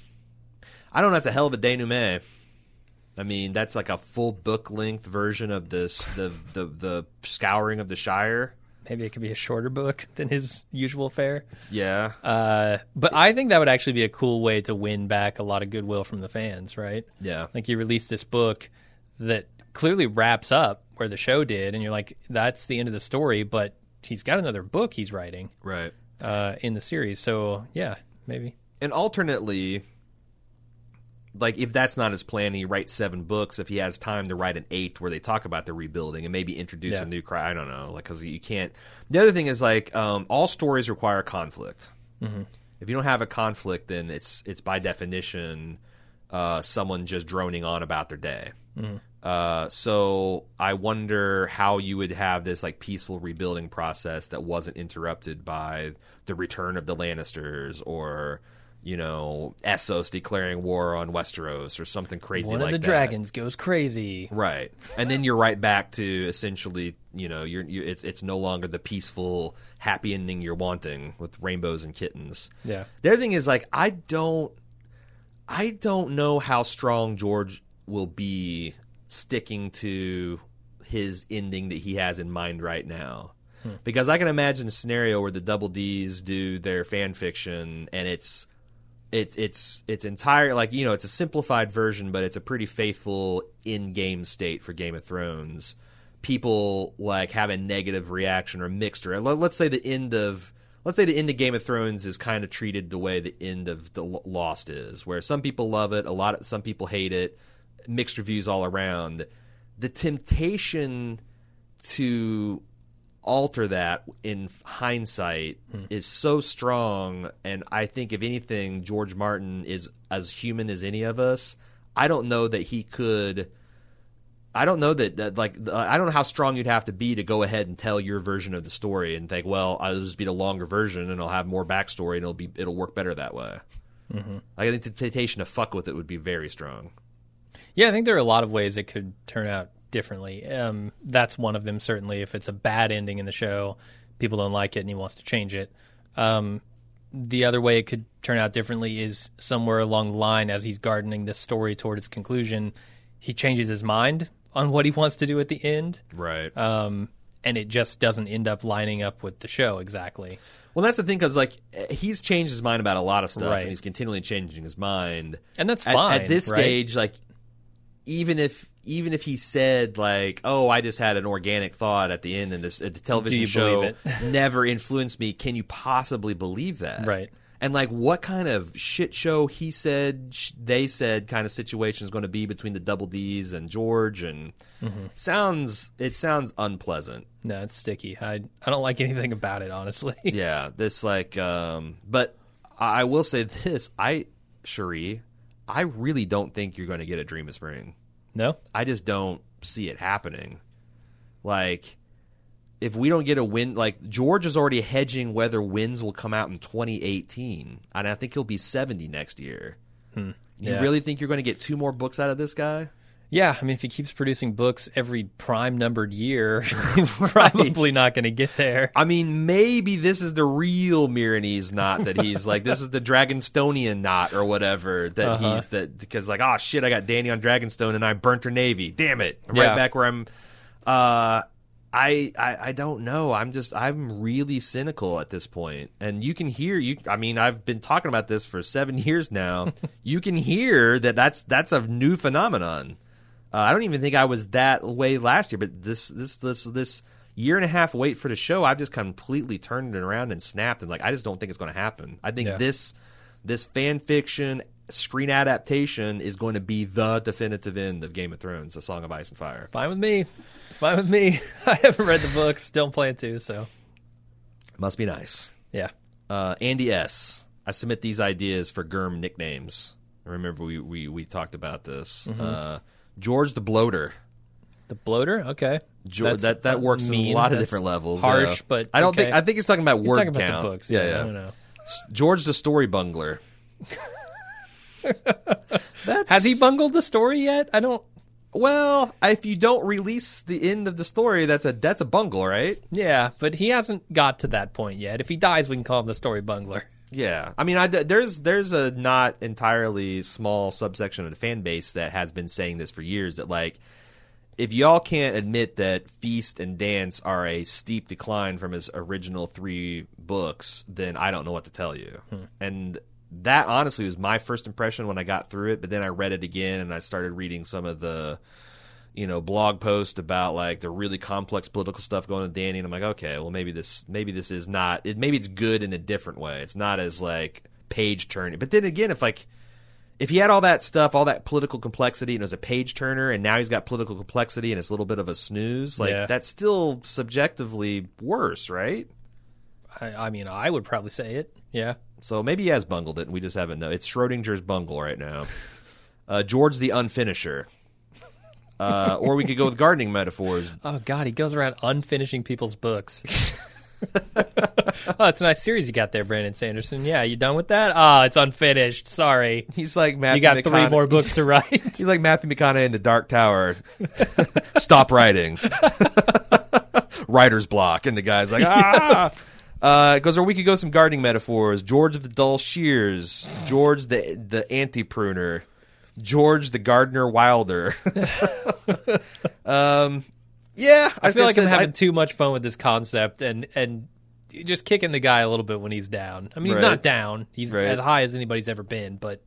I don't know. That's a hell of a denouement. I mean, that's like a full book-length version of this, the, the the Scouring of the Shire.
Maybe it could be a shorter book than his usual fare.
Yeah.
Uh, but I think that would actually be a cool way to win back a lot of goodwill from the fans, right?
Yeah.
Like you released this book that clearly wraps up where the show did, and you're like, that's the end of the story, but he's got another book he's writing
Right.
uh, in the series. So yeah, maybe.
And alternately, like if that's not his plan, he writes seven books. If he has time to write an eighth where they talk about the rebuilding and maybe introduce
Yeah.
a new cry, I don't know, like because you can't. The other thing is like um, all stories require conflict. Mm-hmm. If you don't have a conflict, then it's it's by definition uh, someone just droning on about their day. Mm-hmm. Uh, so I wonder how you would have this like peaceful rebuilding process that wasn't interrupted by the return of the Lannisters or, you know, Essos declaring war on Westeros or something crazy
One
like
of the
that.
dragons goes crazy.
Right. And then you're right back to essentially, you know, you're, you it's it's no longer the peaceful, happy ending you're wanting with rainbows and kittens.
Yeah.
The other thing is like I don't I don't know how strong George will be sticking to his ending that he has in mind right now. Hmm. Because I can imagine a scenario where the Double D's do their fan fiction and it's it's it's it's entire like, you know, it's a simplified version, but it's a pretty faithful in-game state for Game of Thrones. People like have a negative reaction or mixed or let's say the end of let's say the end of Game of Thrones is kind of treated the way the end of the Lost is, where some people love it, a lot of some people hate it. Mixed reviews all around. The temptation to alter that in hindsight hmm. is so strong, and I think if anything, George Martin is as human as any of us. I don't know that he could. I don't know that, that like I don't know how strong you'd have to be to go ahead and tell your version of the story and think, well, I'll just be the longer version and I'll have more backstory and it'll be it'll work better that way. Mm-hmm. I think the temptation to fuck with it would be very strong.
Yeah, I think there are a lot of ways it could turn out differently. Um, that's one of them, certainly. If it's a bad ending in the show, people don't like it and he wants to change it. Um, the other way it could turn out differently is somewhere along the line, as he's gardening this story toward its conclusion, he changes his mind on what he wants to do at the end.
Right.
Um, and it just doesn't end up lining up with the show exactly.
Well, that's the thing, because like he's changed his mind about a lot of stuff,
right.
and he's continually changing his mind.
And that's
at,
fine.
At this
right?
stage, like even if even if he said like, "Oh, I just had an organic thought at the end, and this uh, the television show never influenced me," can you possibly believe that?
Right.
And like, what kind of shit show he said, sh- they said, kind of situation is going to be between the Double D's and George, and mm-hmm. sounds it sounds unpleasant.
No, it's sticky. I I don't like anything about it, honestly.
Yeah, this like, um, but I will say this, I Cherie, I really don't think you're going to get a Dream of Spring.
No,
I just don't see it happening. Like, if we don't get a win, like George is already hedging whether wins will come out in twenty eighteen, and I think he'll be seventy next year.
Hmm.
You
Yeah.
really think you're going to get two more books out of this guy?
Yeah, I mean, if he keeps producing books every prime numbered year, he's probably not going to get there.
I mean, maybe this is the real Myronese knot that he's like, this is the Dragonstonian knot or whatever that
Uh-huh.
he's that because like, oh shit, I got Dany on Dragonstone and I burnt her navy. Damn it, I'm
Yeah.
right back where I'm. Uh, I, I I don't know. I'm just I'm really cynical at this point, and you can hear you. I mean, I've been talking about this for seven years now. You can hear that that's that's a new phenomenon. Uh, I don't even think I was that way last year, but this this this this year and a half wait for the show, I've just completely turned it around and snapped, and like I just don't think it's going to happen. I think
Yeah.
this this fan fiction screen adaptation is going to be the definitive end of Game of Thrones, The Song of Ice and Fire.
Fine with me. Fine with me. I haven't read the books. Don't plan to, so.
Must be nice.
Yeah.
Uh, Andy S. I submit these ideas for Gurm nicknames. I remember we, we, we talked about this.
Mm-hmm.
Uh, George the Bloater.
The bloater? Okay.
George,
That's
that that works in
mean.
a lot of
That's
different levels.
Harsh,
uh,
but
I don't
okay.
think I think he's talking about
He's
word
talking about
count.
the books.
Yeah,
Yeah,
yeah.
I don't know.
George the Story Bungler. That's,
Has he bungled the story yet? I don't.
Well, if you don't release the end of the story, that's a that's a bungle, right?
Yeah, but he hasn't got to that point yet. If he dies, we can call him the story bungler.
Yeah, I mean, I, there's there's a not entirely small subsection of the fan base that has been saying this for years. That like, if y'all can't admit that Feast and Dance are a steep decline from his original three books, then I don't know what to tell you. Hmm. And that honestly was my first impression when I got through it. But then I read it again and I started reading some of the, you know, blog post about like the really complex political stuff going on with Dany, and I'm like, okay, well maybe this maybe this is not it, maybe it's good in a different way. It's not as like page turning. But then again, if like if he had all that stuff, all that political complexity, and it was a page turner, and now he's got political complexity and it's a little bit of a snooze, like
Yeah.
that's still subjectively worse, right?
I, I mean, I would probably say it. Yeah.
So maybe he has bungled it, and we just haven't known. It's Schrodinger's bungle right now. Uh, George the Unfinisher. Uh, or we could go with gardening metaphors.
Oh, God, he goes around unfinishing people's books. Oh, it's a nice series you got there, Brandon Sanderson. Yeah, you done with that? Ah, it's unfinished. Sorry.
He's like Matthew
You got
McConaughey.
three more books to write.
He's like Matthew McConaughey in The Dark Tower. Stop writing. Writer's block. And the guy's like, ah! Uh, it goes, or we could go some gardening metaphors. George of the dull shears. George the the anti-pruner. George the gardener wilder. um, yeah.
I feel like
said,
I'm having
I,
too much fun with this concept and, and just kicking the guy a little bit when he's down. I mean, he's
Right.
not down. He's
Right.
as high as anybody's ever been, but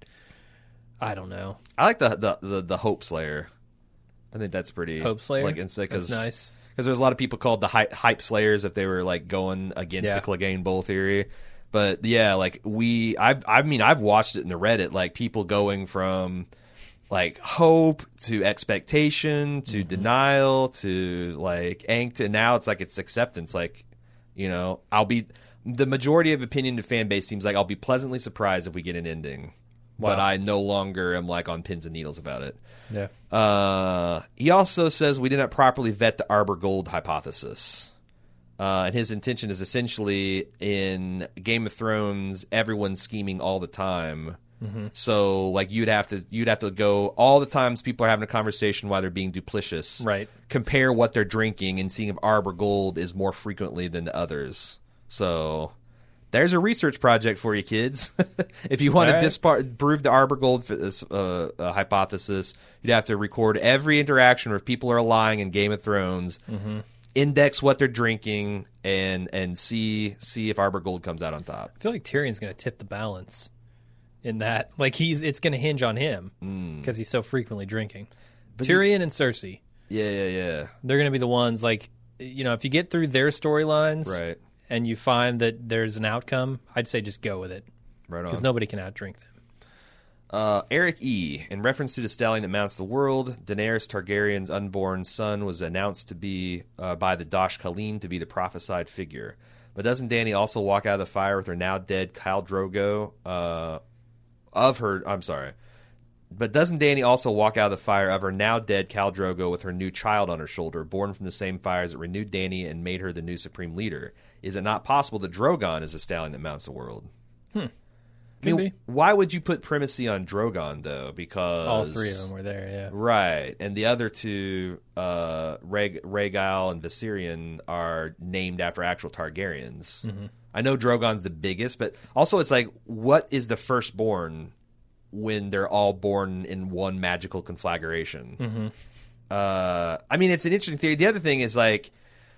I don't know.
I like the, the, the, the Hope Slayer. I think that's pretty...
Hope Slayer?
Like, it's,
That's nice.
Because there's a lot of people called the hype, hype Slayers if they were like going against
Yeah.
the Clegane Bowl theory. But yeah, like we, I've, I mean, I've watched it in the Reddit, like people going from like hope to expectation to
Mm-hmm.
denial to like angst, and now it's like it's acceptance. Like, you know, I'll be the majority of opinion to fan base seems like I'll be pleasantly surprised if we get an ending, but
Wow.
I no longer am like on pins and needles about it.
Yeah.
Uh, he also says we did not properly vet the Arbor Gold hypothesis. Uh, and his intention is essentially in Game of Thrones, everyone's scheming all the time.
Mm-hmm.
So, like, you'd have to you'd have to go all the times people are having a conversation while they're being duplicitous.
Right.
Compare what they're drinking and seeing if Arbor Gold is more frequently than the others. So, there's a research project for you, kids. If you want
All
to
right.
dispar- prove the Arbor Gold uh, uh, hypothesis, you'd have to record every interaction where people are lying in Game of Thrones,
Mm-hmm.
index what they're drinking, and and see see if Arbor Gold comes out on top.
I feel like Tyrion's going to tip the balance in that. Like, he's it's going to hinge on him because he's so frequently drinking. Tyrion and Cersei,
Yeah, yeah, yeah.
they're going to be the ones, like, you know, if you get through their storylines
Right,
and you find that there's an outcome, I'd say just go with it
right
because
on.
nobody can outdrink them.
Uh, Eric E. In reference to the stallion that mounts the world, Daenerys Targaryen's unborn son was announced to be uh, by the Dosh Khaleen to be the prophesied figure. But doesn't Dany also walk out of the fire with her now dead Khal Drogo? Uh, of her, I'm sorry. But doesn't Dany also walk out of the fire of her now dead Khal Drogo with her new child on her shoulder, born from the same fires that renewed Dany and made her the new supreme leader? Is it not possible that Drogon is the stallion that mounts the world?
Hmm.
I mean,
Could be.
why would you put primacy on Drogon, though? Because
All three of them were there, yeah.
right? And the other two, uh, Reg- Rhaegal and Viserion, are named after actual Targaryens.
Mm-hmm.
I know Drogon's the biggest, but also it's like, what is the firstborn when they're all born in one magical conflagration?
Mm-hmm.
Uh, I mean, it's an interesting theory. The other thing is like,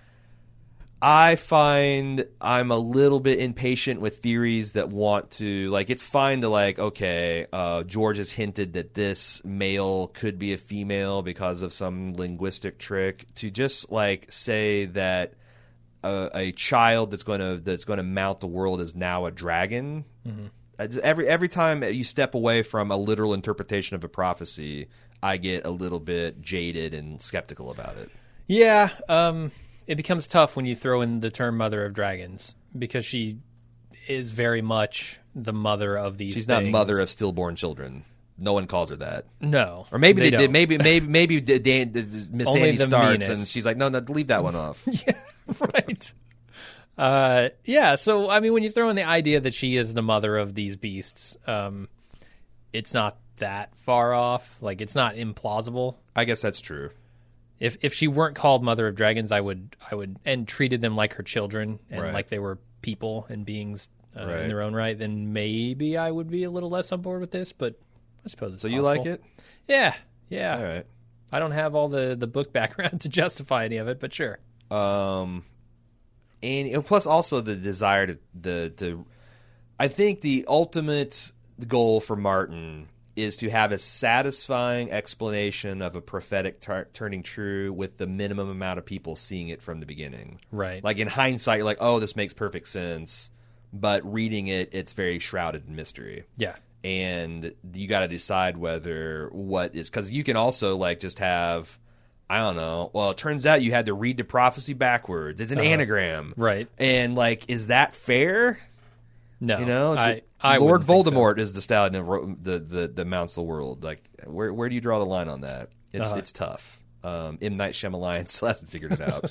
I find I'm a little bit impatient with theories that want to, like, it's fine to, like, okay, uh, George has hinted that this male could be a female because of some linguistic trick. To just, like, say that a, a child that's going to that's going to mount the world is now a dragon.
Mm-hmm.
I just- Every every time you step away from a literal interpretation of a prophecy, I get a little bit jaded and skeptical about it.
Yeah, um, it becomes tough when you throw in the term Mother of Dragons because she is very much the mother of these
She's
things.
not mother of stillborn children. No one calls her that.
No.
Or maybe they,
don't.
did. Maybe maybe maybe D- Dan, D- D- Miss
Only
Sandy
the
starts
meanest.
and she's like, no, no, leave that one off.
Yeah, right. Uh, yeah, so, I mean, when you throw in the idea that she is the mother of these beasts, um, it's not that far off. Like, it's not implausible.
I guess that's true.
If if she weren't called Mother of Dragons, I would I would and treated them like her children and
Right.
like they were people and beings uh,
Right.
in their own right, then maybe I would be a little less on board with this. But I suppose it's
So you
possible.
like it?
Yeah, yeah.
All right.
I don't have all the the book background to justify any of it, but sure.
Um, and plus also the desire to the to, I think the ultimate goal for Martin is to have a satisfying explanation of a prophetic tar- turning true with the minimum amount of people seeing it from the beginning.
Right.
Like in hindsight, you're like, oh, this makes perfect sense. But reading it, it's very shrouded in mystery.
Yeah.
And you got to decide whether what is, because you can also like just have, I don't know. Well, it turns out you had to read the prophecy backwards. It's an
Uh-huh.
anagram,
Right.
And like, is that fair?
No.
You know, it's
I,
the-
I
Lord
wouldn't think so.
Voldemort is the stallion that wrote the the the mounts the world. Like, where where do you draw the line on that? It's
Uh-huh.
it's tough. Um, M. Night Shyamalan still hasn't figured it out.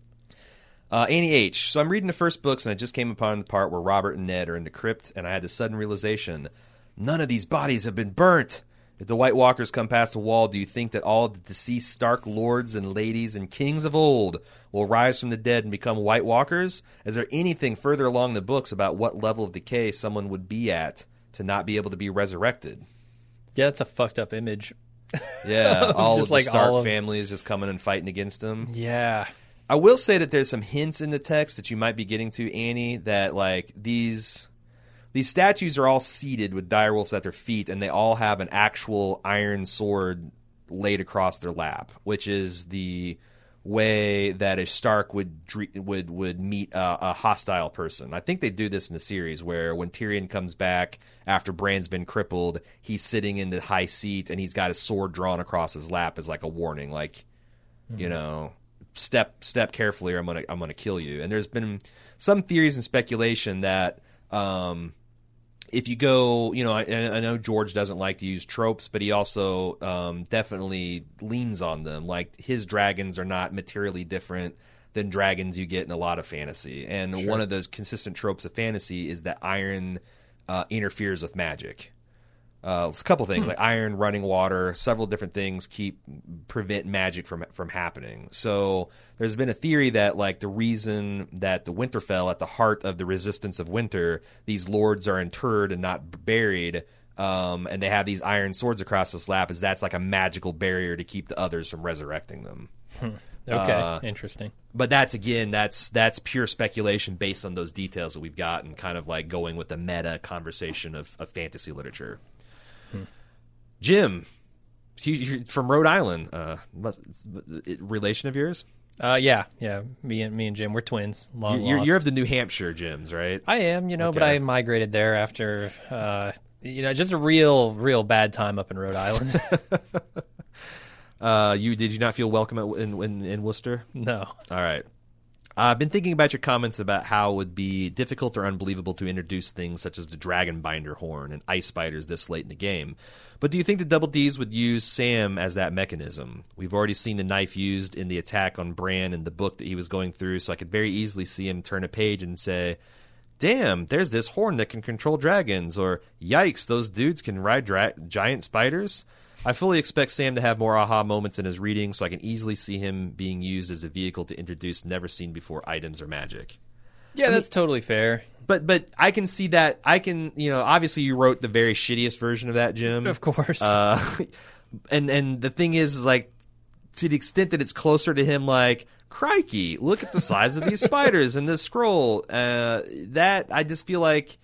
uh, Annie H. So I'm reading the first books, and I just came upon the part where Robert and Ned are in the crypt, and I had the sudden realization: none of these bodies have been burnt. If the White Walkers come past the wall, do you think that all the deceased Stark lords and ladies and kings of old will rise from the dead and become White Walkers? Is there anything further along the books about what level of decay someone would be at to not be able to be resurrected?
Yeah, that's a fucked up image.
Yeah, all
Just
of
like
the Stark
all of-
families just coming and fighting against them.
Yeah.
I will say that there's some hints in the text that you might be getting to, Annie, that like these these statues are all seated with direwolves at their feet, and they all have an actual iron sword laid across their lap, which is the way that a Stark would dre- would would meet a, a hostile person. I think they do this in the series where when Tyrion comes back after Bran's been crippled, he's sitting in the high seat and he's got his sword drawn across his lap as like a warning, like mm-hmm. you know, step step carefully or I'm gonna I'm gonna kill you. And there's been some theories and speculation that um, if you go, you know, I, I know George doesn't like to use tropes, but he also um, definitely leans on them. Like his dragons are not materially different than dragons you get in a lot of fantasy. And
Sure.
one of those consistent tropes of fantasy is that iron uh, interferes with magic. Uh, it's a couple things like iron, running water, several different things keep prevent magic from from happening. So there's been a theory that like the reason that the Winterfell, at the heart of the resistance of winter, these lords are interred and not buried, um, and they have these iron swords across this lap, is that's like a magical barrier to keep the others from resurrecting them.
Okay.
Uh,
Interesting.
But that's again, that's that's pure speculation based on those details that we've got, and kind of like going with the meta conversation of, of fantasy literature. Hmm. Jim, you, you're from Rhode Island. Uh, must, relation of yours?
Uh, yeah, yeah. Me and me and Jim, we're twins. Long
You're,
lost.
you're of the New Hampshire Jims, right?
I am, you know, but
Okay.
I migrated there after, uh, you know, just a real, real bad time up in Rhode Island.
uh, you did you not feel welcome at, in, in in Worcester?
No.
All right. I've been thinking about your comments about how it would be difficult or unbelievable to introduce things such as the Dragonbinder horn and ice spiders this late in the game. But do you think the Double D's would use Sam as that mechanism? We've already seen the knife used in the attack on Bran in the book that he was going through, so I could very easily see him turn a page and say, damn, there's this horn that can control dragons, or yikes, those dudes can ride dra- giant spiders. I fully expect Sam to have more aha moments in his reading, so I can easily see him being used as a vehicle to introduce never-seen-before items or magic.
Yeah, that's totally fair.
But but I can see that. I can, you know, obviously you wrote the very shittiest version of that, Jim.
Of course.
Uh, and, and the thing is, is, like, to the extent that it's closer to him, like, crikey, look at the size of these spiders in this scroll. Uh, that, I just feel like,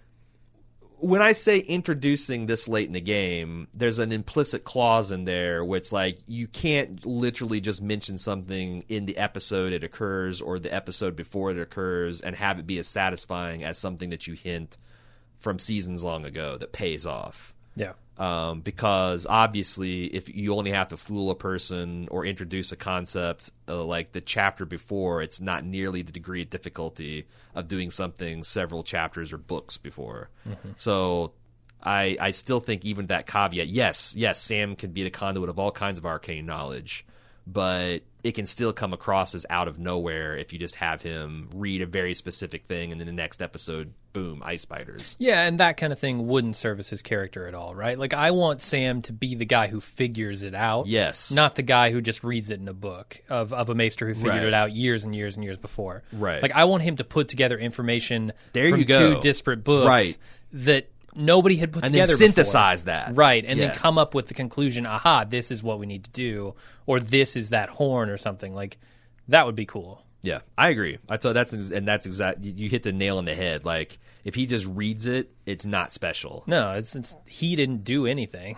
when I say introducing this late in the game, there's an implicit clause in there where it's like you can't literally just mention something in the episode it occurs or the episode before it occurs and have it be as satisfying as something that you hint from seasons long ago that pays off.
Yeah.
Um, because obviously, if you only have to fool a person or introduce a concept uh, like the chapter before, it's not nearly the degree of difficulty of doing something several chapters or books before. Mm-hmm. So I, I still think even that caveat, yes, yes, Sam can be the conduit of all kinds of arcane knowledge, but it can still come across as out of nowhere if you just have him read a very specific thing and then the next episode, boom, ice spiders.
Yeah, and that kind of thing wouldn't service his character at all, right? Like, I want Sam to be the guy who figures it out.
Yes.
Not the guy who just reads it in a book of, of a maester who figured
Right.
it out years and years and years before.
Right.
Like, I want him to put together information
There
from
you go.
two disparate books
Right.
that nobody had put
And then
together
synthesize
before.
that.
Right, and
Yeah.
then come up with the conclusion, aha, this is what we need to do, or this is that horn or something. Like, that would be cool.
Yeah, I agree. I thought that's and that's exact. You, you hit the nail on the head. Like if he just reads it, it's not special.
No, it's, it's he didn't do anything.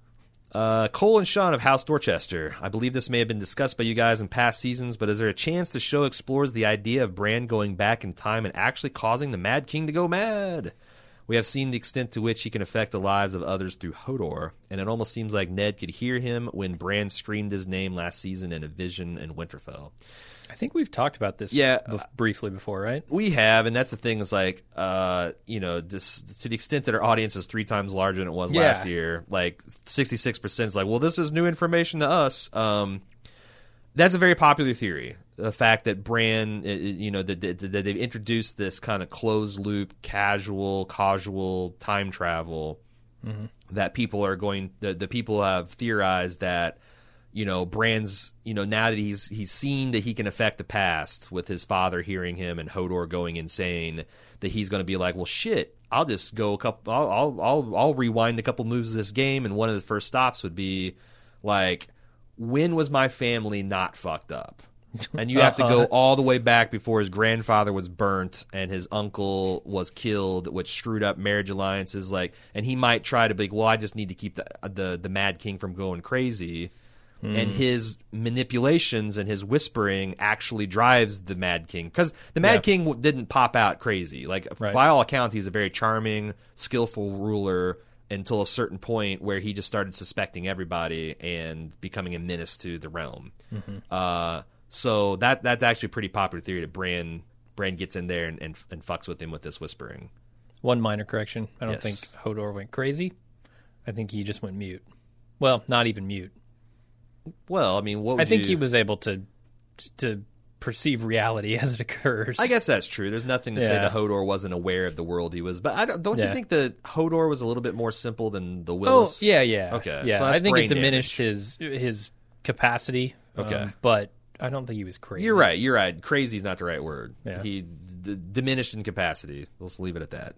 Uh, Cole and Sean of House Dorchester. I believe this may have been discussed by you guys in past seasons, but is there a chance the show explores the idea of Bran going back in time and actually causing the Mad King to go mad? We have seen the extent to which he can affect the lives of others through Hodor, and it almost seems like Ned could hear him when Bran screamed his name last season in a vision in Winterfell.
I think we've talked about this
Yeah.
bef- briefly before, right?
We have, and that's the thing is like, uh, you know, this to the extent that our audience is three times larger than it was
Yeah.
last year, like sixty-six percent is like, well, this is new information to us. Um, that's a very popular theory. The fact that Bran, uh, you know, that, that, that they've introduced this kind of closed loop, casual, casual time travel
Mm-hmm.
that people are going, the, the people have theorized that, you know, Bran's, you know, now that he's he's seen that he can affect the past with his father hearing him and Hodor going insane, that he's going to be like, well, shit, I'll just go a couple, I'll, I'll I'll I'll rewind a couple moves of this game, and one of the first stops would be like, when was my family not fucked up? And you have to go all the way back before his grandfather was burnt and his uncle was killed, which screwed up marriage alliances. Like, and he might try to be like, well, I just need to keep the the, the Mad King from going crazy. And his manipulations and his whispering actually drives the Mad King. Because the Mad
Yeah.
King w- didn't pop out crazy. Like,
Right.
by all accounts, he's a very charming, skillful ruler until a certain point where he just started suspecting everybody and becoming a menace to the realm.
Mm-hmm.
Uh, so that that's actually a pretty popular theory that Bran, Bran gets in there and, and, and fucks with him with this whispering.
One minor correction. I don't
Yes.
think Hodor went crazy. I think he just went mute. Well, not even mute.
Well, I mean, what would
I think
you...
he was able to to perceive reality as it occurs.
I guess that's true. There's nothing to say
Yeah.
that Hodor wasn't aware of the world he was. But I don't, don't you
Yeah.
think that Hodor was a little bit more simple than the
Oh,
Willis?
yeah, yeah.
Okay,
Yeah,
so
I
that's
think
brain
it diminished
damage.
his his capacity.
Okay.
um, but I don't think he was crazy.
You're right. You're right. Crazy is not the right word.
Yeah.
He d- diminished in capacity. Let's leave it at that.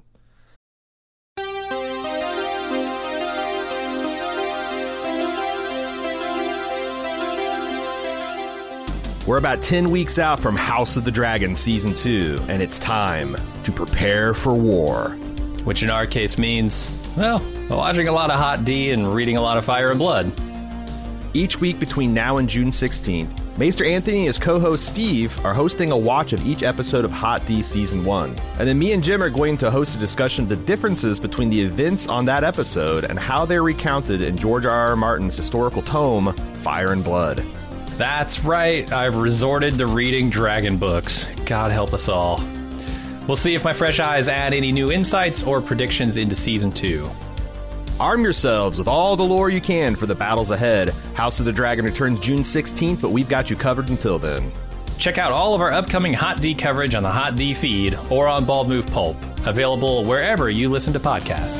We're about ten weeks out from House of the Dragon Season two, and it's time to prepare for war.
Which in our case means, well, watching a lot of Hot D and reading a lot of Fire and Blood.
Each week between now and June sixteenth, Maester Anthony and his co-host Steve are hosting a watch of each episode of Hot D Season one. And then me and Jim are going to host a discussion of the differences between the events on that episode and how they're recounted in George R. R. Martin's historical tome, Fire and Blood.
That's right, I've resorted to reading dragon books. God help us all. We'll see if my fresh eyes add any new insights or predictions into Season two.
Arm yourselves with all the lore you can for the battles ahead. House of the Dragon returns June sixteenth, but we've got you covered until then.
Check out all of our upcoming Hot D coverage on the Hot D feed or on Bald Move Pulp, available wherever you listen to podcasts.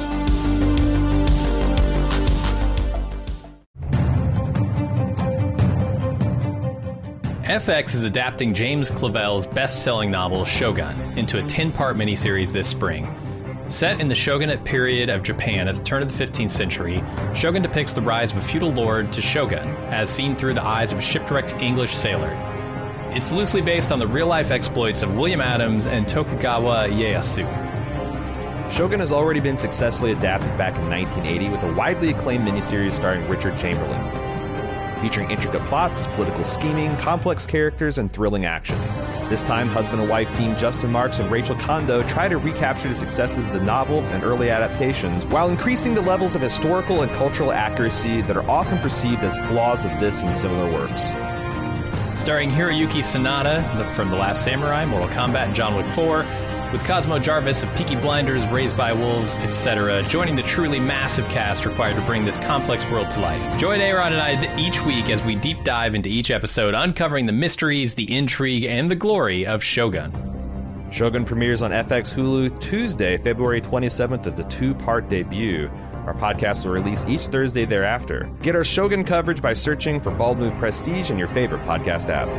F X is adapting James Clavell's best-selling novel Shogun into a ten-part miniseries this spring. Set in the shogunate period of Japan at the turn of the fifteenth century, Shogun depicts the rise of a feudal lord to shogun, as seen through the eyes of a shipwrecked English sailor. It's loosely based on the real-life exploits of William Adams and Tokugawa Ieyasu.
Shogun has already been successfully adapted back in nineteen eighty with a widely acclaimed miniseries starring Richard Chamberlain, featuring intricate plots, political scheming, complex characters, and thrilling action. This time, husband and wife team Justin Marks and Rachel Kondo try to recapture the successes of the novel and early adaptations while increasing the levels of historical and cultural accuracy that are often perceived as flaws of this and similar works.
Starring Hiroyuki Sanada from The Last Samurai, Mortal Kombat, and John Wick four, with Cosmo Jarvis of Peaky Blinders, Raised by Wolves, et cetera, joining the truly massive cast required to bring this complex world to life. Join A-Rod and I each week as we deep dive into each episode, uncovering the mysteries, the intrigue, and the glory of Shogun.
Shogun premieres on F X Hulu Tuesday, February twenty-seventh, as a two-part debut. Our podcast will release each Thursday thereafter. Get our Shogun coverage by searching for Bald Move Prestige in your favorite podcast app.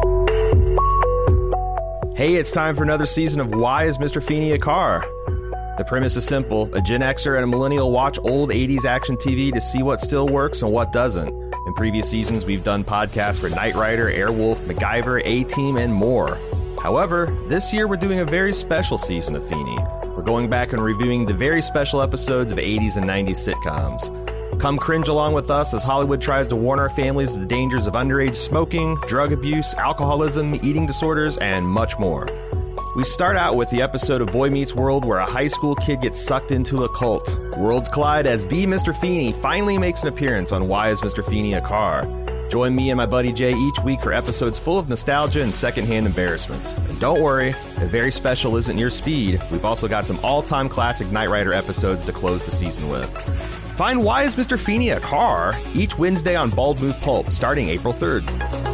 Hey, it's time for another season of Why is Mister Feeney a Car? The premise is simple. A Gen Xer and a millennial watch old eighties action T V to see what still works and what doesn't. In previous seasons, we've done podcasts for Knight Rider, Airwolf, MacGyver, A-Team, and more. However, this year we're doing a very special season of Feeney. We're going back and reviewing the very special episodes of eighties and nineties sitcoms. Come cringe along with us as Hollywood tries to warn our families of the dangers of underage smoking, drug abuse, alcoholism, eating disorders, and much more. We start out with the episode of Boy Meets World where a high school kid gets sucked into a cult. Worlds collide as the Mister Feeney finally makes an appearance on Why Is Mister Feeney a Car? Join me and my buddy Jay each week for episodes full of nostalgia and secondhand embarrassment. And don't worry, if very special isn't your speed, we've also got some all-time classic Knight Rider episodes to close the season with. Find Why Is Mister Feeney a Car? Each Wednesday on Bald Move Pulp, starting April third.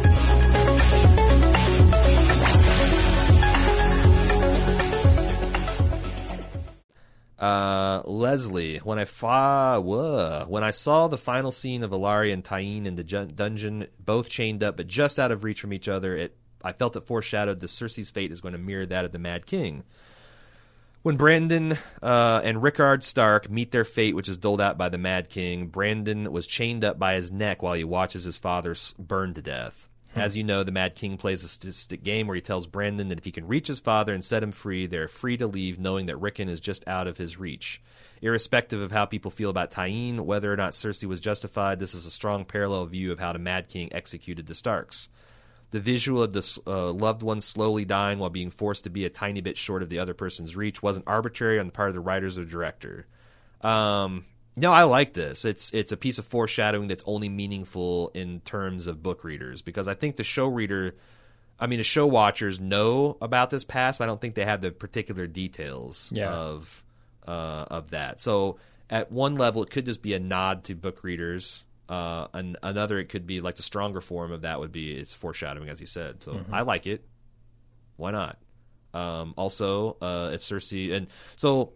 Uh, Leslie, when I fa- whoa, when I saw the final scene of Ilaria and Tyene in the jun- dungeon, both chained up but just out of reach from each other, it I felt it foreshadowed that Cersei's fate is going to mirror that of the Mad King. When Brandon uh, and Rickard Stark meet their fate, which is doled out by the Mad King, Brandon was chained up by his neck while he watches his father burn to death. Hmm. As you know, the Mad King plays a statistic game where he tells Brandon that if he can reach his father and set him free, they're free to leave, knowing that Rickon is just out of his reach. Irrespective of how people feel about Tyene, whether or not Cersei was justified, this is a strong parallel view of how the Mad King executed the Starks. The visual of the uh, loved one slowly dying while being forced to be a tiny bit short of the other person's reach wasn't arbitrary on the part of the writers or director. Um... No, I like this. It's it's a piece of foreshadowing that's only meaningful in terms of book readers, because I think the show reader, I mean, the show watchers know about this past, but I don't think they have the particular details
yeah.
of uh, of that. So at one level, it could just be a nod to book readers. Uh, and another, it could be like the stronger form of that would be it's foreshadowing, as you said. So mm-hmm. I like it. Why not? Um, also, uh, if Cersei and so.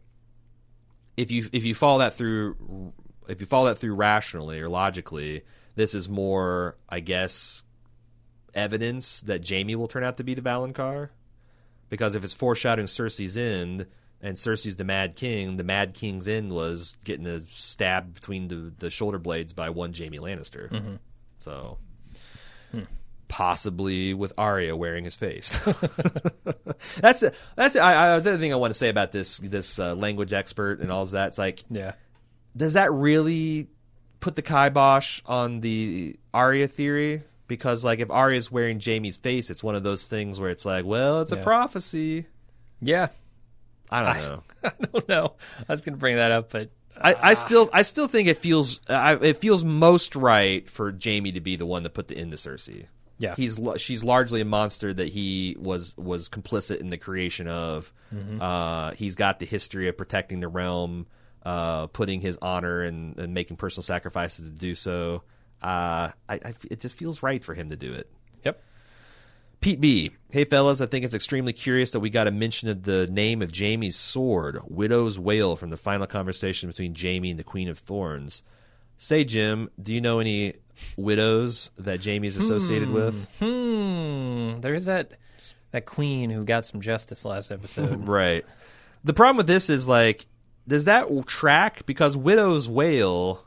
If you if you follow that through if you follow that through rationally or logically, this is more, I guess, evidence that Jaime will turn out to be the Valonqar, because if it's foreshadowing Cersei's end and Cersei's the Mad King, the Mad King's end was getting a stab between the, the shoulder blades by one Jaime Lannister. Mm-hmm. So hmm. possibly with Arya wearing his face. that's that's I, I, that's the other thing I want to say about this this uh, language expert and all of that. It's like,
yeah,
does that really put the kibosh on the Arya theory? Because like if Arya's wearing Jaime's face, it's one of those things where it's like, well, it's
yeah.
a prophecy.
Yeah,
I don't know.
I, I don't know. I was going to bring that up, but uh,
I, I still I still think it feels uh, it feels most right for Jaime to be the one to put the end to Cersei.
Yeah,
he's she's largely a monster that he was was complicit in the creation of. Mm-hmm. Uh, he's got the history of protecting the realm, uh, putting his honor and, and making personal sacrifices to do so. Uh, I, I, it just feels right for him to do it.
Yep.
Pete B. Hey, fellas, I think it's extremely curious that we got a mention of the name of Jaime's sword, Widow's Wail, from the final conversation between Jaime and the Queen of Thorns. Say, Jim, do you know any widows that Jaime is associated
hmm.
with?
Hmm. There is that that queen who got some justice last episode.
Right. The problem with this is, like, does that track? Because Widow's Wail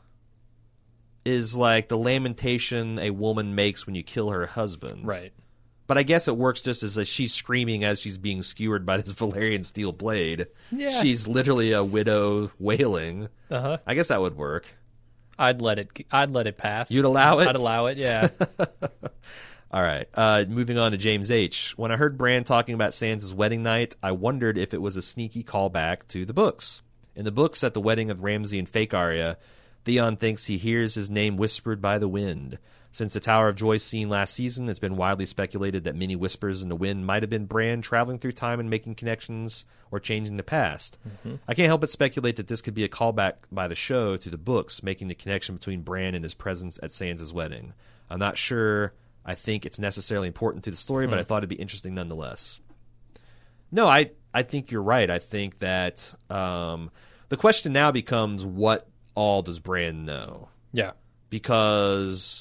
is like the lamentation a woman makes when you kill her husband.
Right.
But I guess it works just as like she's screaming as she's being skewered by this Valyrian steel blade.
Yeah.
She's literally a widow wailing.
Uh-huh.
I guess that would work.
I'd let it I'd let it pass.
You'd allow it?
I'd allow it, yeah.
All right. Uh, moving on to James H. When I heard Bran talking about Sansa's wedding night, I wondered if it was a sneaky callback to the books. In the books, at the wedding of Ramsay and fake Arya, Theon thinks he hears his name whispered by the wind. Since the Tower of Joy scene last season, it's been widely speculated that many whispers in the wind might have been Bran traveling through time and making connections or changing the past. Mm-hmm. I can't help but speculate that this could be a callback by the show to the books, making the connection between Bran and his presence at Sansa's wedding. I'm not sure I think it's necessarily important to the story, hmm. but I thought it'd be interesting nonetheless. No, I, I think you're right. I think that um, the question now becomes, what all does Bran know?
Yeah.
Because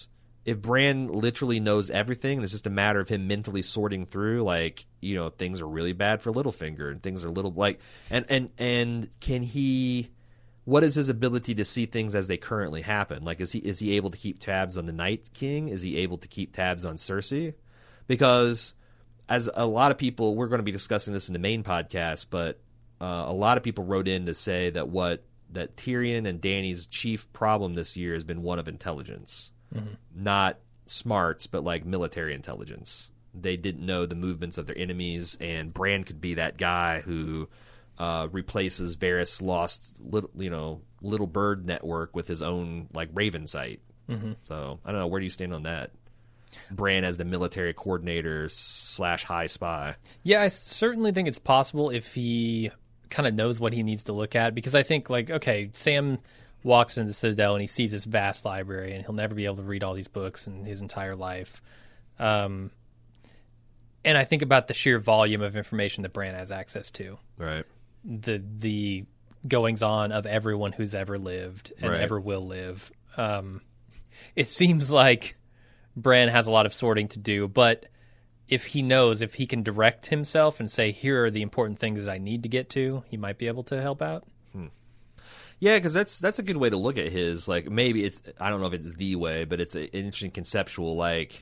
if Bran literally knows everything and it's just a matter of him mentally sorting through, like, you know, things are really bad for Littlefinger and things are little like and and and can he what is his ability to see things as they currently happen? Like, is he is he able to keep tabs on the Night King? Is he able to keep tabs on Cersei? Because as a lot of people, we're going to be discussing this in the main podcast, but uh, a lot of people wrote in to say that what that Tyrion and Dany's chief problem this year has been one of intelligence. Mm-hmm. Not smarts, but like military intelligence. They didn't know the movements of their enemies, and Bran could be that guy who uh, replaces Varys' lost little, you know, little bird network with his own like Raven sight. Mm-hmm. So I don't know. Where do you stand on that? Bran as the military coordinator slash high spy.
Yeah, I certainly think it's possible if he kind of knows what he needs to look at, because I think like okay, Sam walks into the Citadel and he sees this vast library and he'll never be able to read all these books in his entire life. Um, and I think about the sheer volume of information that Bran has access to.
Right.
The the goings on of everyone who's ever lived and
right.
ever will live. Um, it seems like Bran has a lot of sorting to do, but if he knows, if he can direct himself and say, here are the important things that I need to get to, he might be able to help out.
Hmm. Yeah, because that's that's a good way to look at his, like, maybe it's, I don't know if it's the way, but it's an interesting conceptual, like,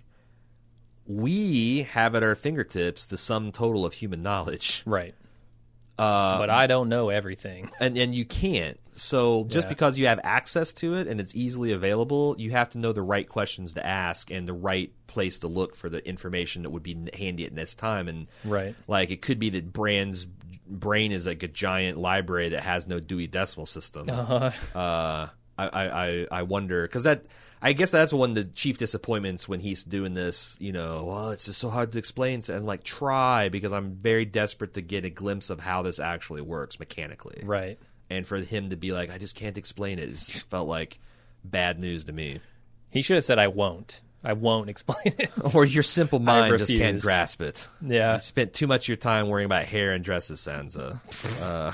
we have at our fingertips the sum total of human knowledge.
Right.
Uh,
but I don't know everything.
And and you can't. So just
Yeah.
because you have access to it and it's easily available, you have to know the right questions to ask and the right place to look for the information that would be handy at this time. And
Right.
like, it could be that Bran's brain is like a giant library that has no Dewey Decimal System.
Uh-huh.
Uh, I, I, I wonder, because that, I guess that's one of the chief disappointments when he's doing this, you know, well, it's just so hard to explain. And I'm like, try, because I'm very desperate to get a glimpse of how this actually works mechanically.
Right.
And for him to be like, I just can't explain it, it just felt like bad news to me.
He should have said, I won't. I won't explain it.
Or your simple mind just can't
refuse.
grasp it.
Yeah.
You spent too much of your time worrying about hair and dresses, Sansa. uh,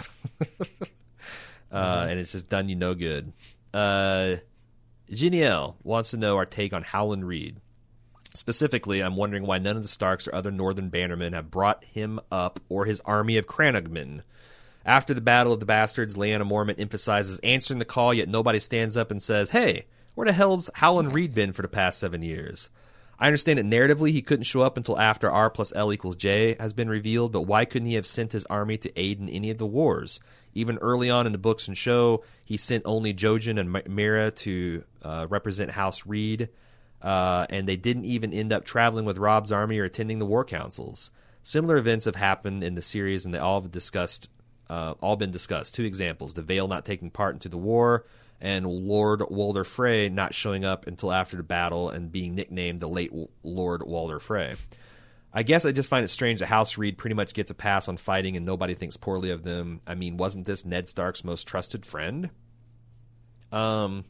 uh, and it's just done you no good. Uh, Genielle wants to know our take on Howland Reed. Specifically, I'm wondering why none of the Starks or other Northern Bannermen have brought him up or his army of Crannogmen. After the Battle of the Bastards, Lyanna Mormont emphasizes answering the call, yet nobody stands up and says, hey, where the hell's Howland Reed been for the past seven years? I understand that narratively he couldn't show up until after R plus L equals J has been revealed, but why couldn't he have sent his army to aid in any of the wars? Even early on in the books and show, he sent only Jojen and Mira to uh, represent House Reed, uh, and they didn't even end up traveling with Robb's army or attending the war councils. Similar events have happened in the series, and they all have discussed, uh, all been discussed. Two examples: the Vale not taking part into the war, and Lord Walder Frey not showing up until after the battle and being nicknamed the late Lord Walder Frey. I guess I just find it strange that House Reed pretty much gets a pass on fighting and nobody thinks poorly of them. I mean, wasn't this Ned Stark's most trusted friend? Um,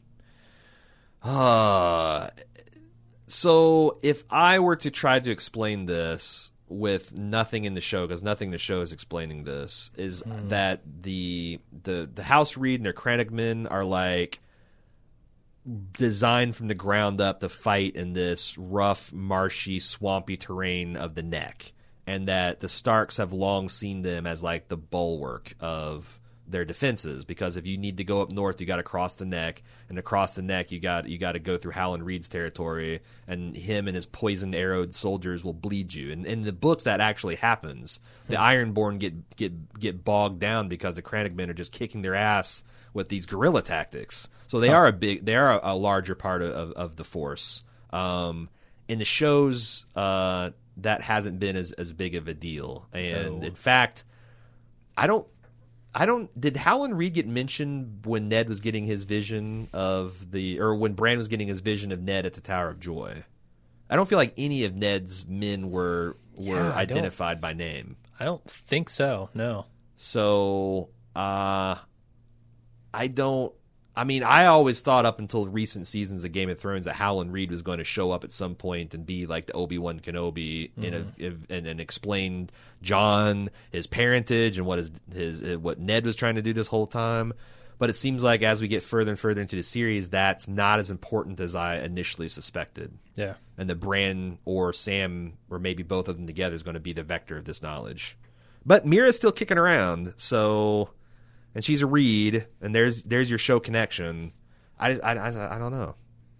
uh, so if I were to try to explain this with nothing in the show, because nothing in the show is explaining this, is mm. that the the the House Reed and their Crannogmen are like designed from the ground up to fight in this rough, marshy, swampy terrain of the Neck, and that the Starks have long seen them as like the bulwark of their defenses, because if you need to go up north, you got to cross the Neck, and across the Neck, you got you got to go through Howland Reed's territory, and him and his poisoned arrowed soldiers will bleed you. And in the books, that actually happens. The Ironborn get get get bogged down because the Crannogmen are just kicking their ass with these guerrilla tactics. So they are a big, they are a, a larger part of, of, of the force. Um, in the shows, uh, that hasn't been as, as big of a deal. And
Oh.
in fact, I don't. I don't. Did Howland Reed get mentioned when Ned was getting his vision of the, or when Bran was getting his vision of Ned at the Tower of Joy? I don't feel like any of Ned's men were were
Yeah, I don't-
identified by name.
I don't think so, no.
So, uh, I don't. I mean, I always thought up until recent seasons of Game of Thrones that Howland Reed was going to show up at some point and be like the Obi-Wan Kenobi mm-hmm. in a, and, and explain Jon, his parentage, and what his his what Ned was trying to do this whole time. But it seems like as we get further and further into the series, that's not as important as I initially suspected.
Yeah.
And the Bran or Sam, or maybe both of them together, is going to be the vector of this knowledge. But Mira's still kicking around, so, and she's a Reed, and there's there's your show connection. I, I, I, I don't know.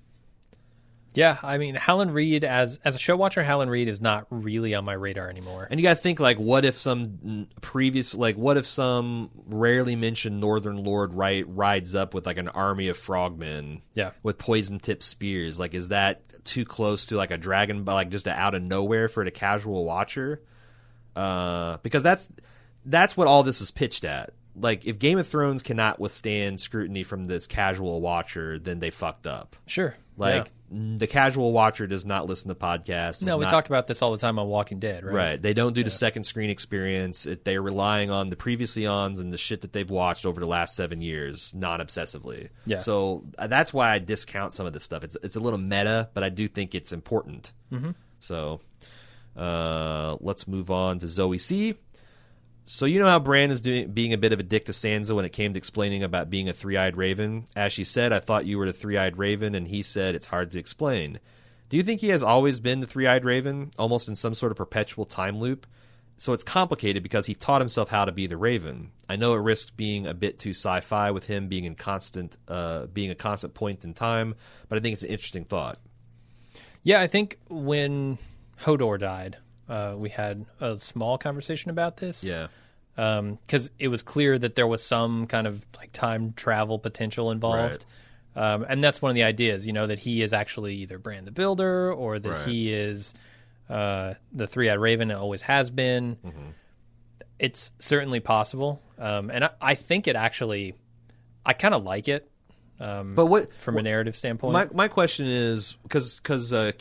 Yeah, I mean, Howland Reed, as as a show watcher, Howland Reed is not really on my radar anymore.
And you got to think, like, what if some previous, like, what if some rarely mentioned Northern Lord right, rides up with, like, an army of frogmen
Yeah.
with poison-tipped spears? Like, is that too close to, like, a dragon, like, just a out of nowhere for the casual watcher? Uh, because that's that's what all this is pitched at. Like, if Game of Thrones cannot withstand scrutiny from this casual watcher, then they fucked up.
Sure.
Like,
yeah.
the casual watcher does not listen to podcasts. does
No, we
not,
talk about this all the time on Walking Dead, right?
Right. They don't do the second screen experience. It, they're relying on the previously ons and the shit that they've watched over the last seven years, non-obsessively.
Yeah.
So uh, that's why I discount some of this stuff. It's it's a little meta, but I do think it's important. Mm-hmm. So uh, let's move on to Zoe C. So you know how Bran is doing, being a bit of a dick to Sansa when it came to explaining about being a three-eyed raven? As she said, I thought you were the three-eyed raven, and he said it's hard to explain. Do you think he has always been the three-eyed raven, almost in some sort of perpetual time loop? So it's complicated because he taught himself how to be the raven. I know it risks being a bit too sci-fi with him being in constant, uh, being a constant point in time, but I think it's an interesting thought.
Yeah, I think when Hodor died, uh, we had a small conversation about this.
Yeah.
Because um, it was clear that there was some kind of like time travel potential involved. Right. Um, and that's one of the ideas, you know, that he is actually either Bran the Builder or that
right.
he is uh, the Three-Eyed Raven and always has been. Mm-hmm. It's certainly possible. Um, and I, I think it actually, I kind of like it. Um,
but what
from a narrative standpoint?
My my question is because because uh,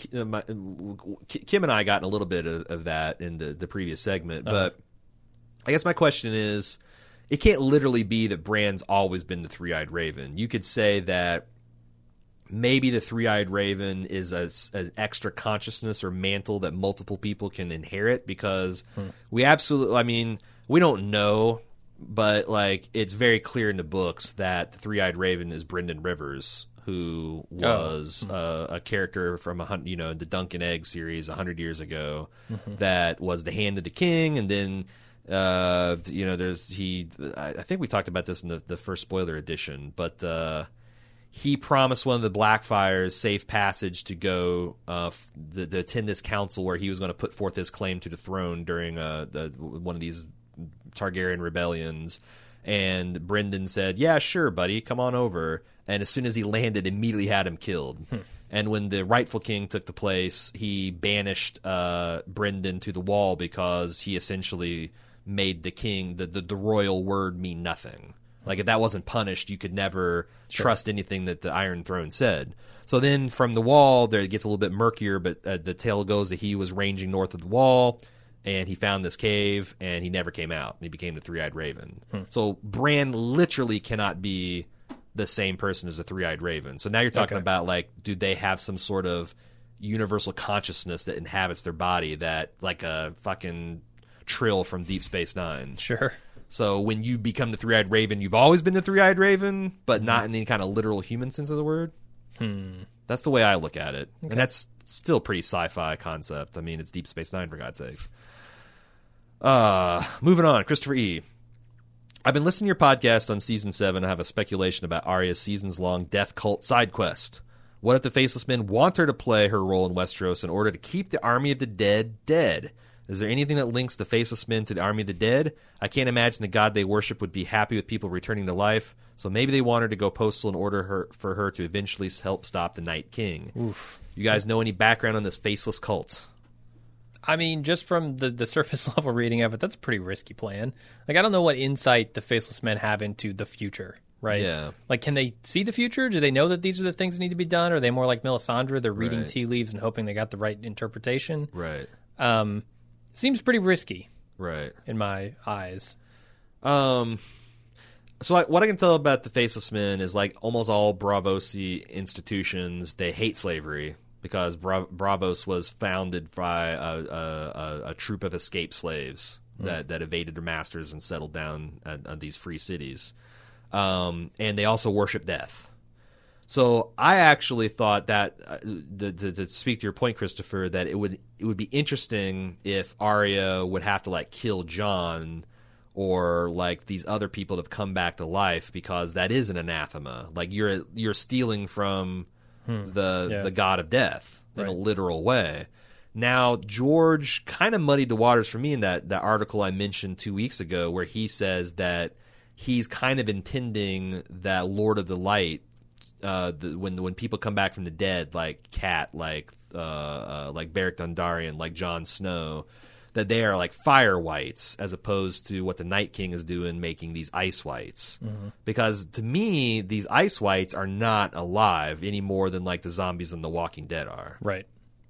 Kim and I got in a little bit of, of that in the, the previous segment, uh-huh. but I guess my question is, it can't literally be that Bran's always been the three-eyed raven. You could say that maybe the three-eyed raven is an extra consciousness or mantle that multiple people can inherit because hmm. we absolutely, I mean, we don't know. But, like, it's very clear in the books that the Three-Eyed Raven is Brynden Rivers, who was oh. uh, a character from, a, you know, the Dunk and Egg series a hundred years ago mm-hmm. that was the Hand of the King. And then, uh, you know, there's he – I think we talked about this in the, the first spoiler edition. But uh, he promised one of the Blackfires safe passage to go uh, f- the, to attend this council where he was going to put forth his claim to the throne during uh, the, one of these – Targaryen rebellions, and Brynden said, yeah, sure, buddy, come on over. And as soon as he landed, immediately had him killed. Hmm. And when the rightful king took the place, he banished uh, Brynden to the wall because he essentially made the king, the, the, the royal word mean nothing. Like, if that wasn't punished, you could never sure. trust anything that the Iron Throne said. So then from the wall, there it gets a little bit murkier, but uh, the tale goes that he was ranging north of the wall, and he found this cave, and he never came out. And he became the Three-Eyed Raven. Hmm. So Bran literally cannot be the same person as the Three-Eyed Raven. So now you're talking okay. about, like, do they have some sort of universal consciousness that inhabits their body that, like a fucking Trill from Deep Space Nine?
Sure.
So when you become the Three-Eyed Raven, you've always been the Three-Eyed Raven, but mm-hmm. not in any kind of literal human sense of the word?
Hmm.
That's the way I look at it.
Okay.
And that's still a pretty sci-fi concept. I mean, it's Deep Space Nine, for God's sakes. Uh, moving on, Christopher E. I've been listening to your podcast on Season seven. I have a speculation about Arya's seasons-long death cult side quest. What if the Faceless Men want her to play her role in Westeros in order to keep the Army of the Dead dead? Is there anything that links the Faceless Men to the Army of the Dead? I can't imagine the god they worship would be happy with people returning to life, so maybe they want her to go postal in order her, for her to eventually help stop the Night King.
Oof.
You guys know any background on this Faceless cult?
I mean, just from the, the surface level reading of it, that's a pretty risky plan. Like, I don't know what insight the Faceless Men have into the future, right?
Yeah.
Like, can they see the future? Do they know that these are the things that need to be done? Or are they more like Melisandre? They're reading
right.
tea leaves and hoping they got the right interpretation?
Right.
Um, seems pretty risky.
Right.
In my eyes.
Um... So I, what I can tell about the Faceless Men is, like, almost all Braavosi institutions, they hate slavery because Bra- Braavos was founded by a, a, a troop of escaped slaves mm. that, that evaded their masters and settled down at, at these free cities. um, and they also worship death. So I actually thought that, uh, to, to, to speak to your point, Christopher, that it would it would be interesting if Arya would have to like kill Jon or like these other people that have come back to life, because that is an anathema. Like you're you're stealing from hmm. the
yeah.
the god of death in
right.
a literal way. Now George kind of muddied the waters for me in that that article I mentioned two weeks ago, where he says that he's kind of intending that Lord of the Light. Uh, the, when when people come back from the dead, like Cat, like uh, uh, like Beric Dondarrion, like Jon Snow, that they are like fire whites as opposed to what the Night King is doing, making these ice whites. Mm-hmm. Because to me, these ice whites are not alive any more than like the zombies in The Walking Dead are.
Right.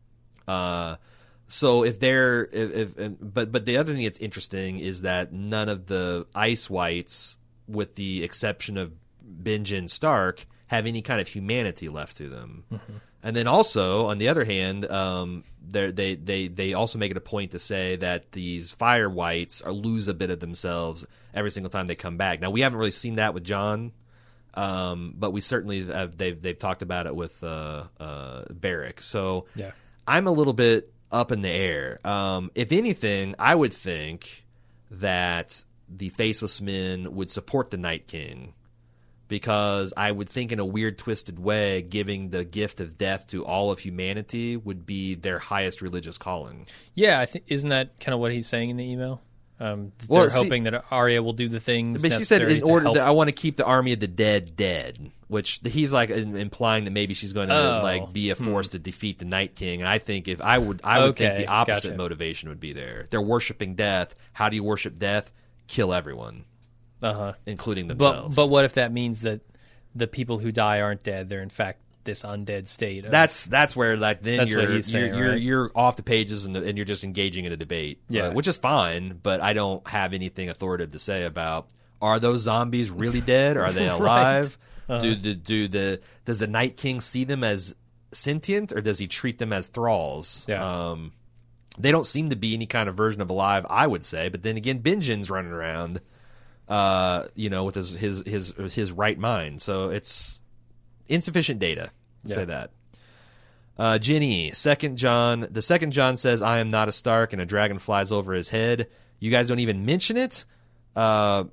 Uh, so if they're, if, if but but the other thing that's interesting is that none of the ice whites, with the exception of Benjen Stark, have any kind of humanity left to them. Mm-hmm. And then also, on the other hand, um, they they they also make it a point to say that these fire whites are, lose a bit of themselves every single time they come back. Now, we haven't really seen that with Jon, um, but we certainly have, they've they've talked about it with uh, uh, Beric. So
yeah.
I'm a little bit up in the air. Um, if anything, I would think that the Faceless Men would support the Night King, because I would think in a weird, twisted way, giving the gift of death to all of humanity would be their highest religious calling.
Yeah, I think isn't that kind of what he's saying in the email? Um,
well,
they're
see,
hoping that Arya will do the things.
But she said, in order,
help.
that I want to keep the army of the dead dead, which he's like implying that maybe she's going to
oh.
like be a force hmm. to defeat the Night King. And I think if I would, I would
okay.
think the opposite
gotcha.
motivation would be there. They're worshiping death. How do you worship death? Kill everyone,
uh-huh.
including themselves.
But but what if that means that the people who die aren't dead? They're in fact this undead state. Of,
that's that's where like then
that's
you're
what he's saying,
you're, you're
right?
you're off the pages and, and you're just engaging in a debate,
yeah,
uh, which is fine. But I don't have anything authoritative to say about, are those zombies really dead? Are they alive?
right. uh-huh.
Do do do the does the Night King see them as sentient, or does he treat them as thralls?
Yeah.
Um, they don't seem to be any kind of version of alive, I would say. But then again, Benjen's running around. Uh, you know, with his, his his his right mind, so it's insufficient data to
yeah.
say that. Uh, Ginny, second John, the second John says, "I am not a Stark," and a dragon flies over his head. You guys don't even mention it. Uh,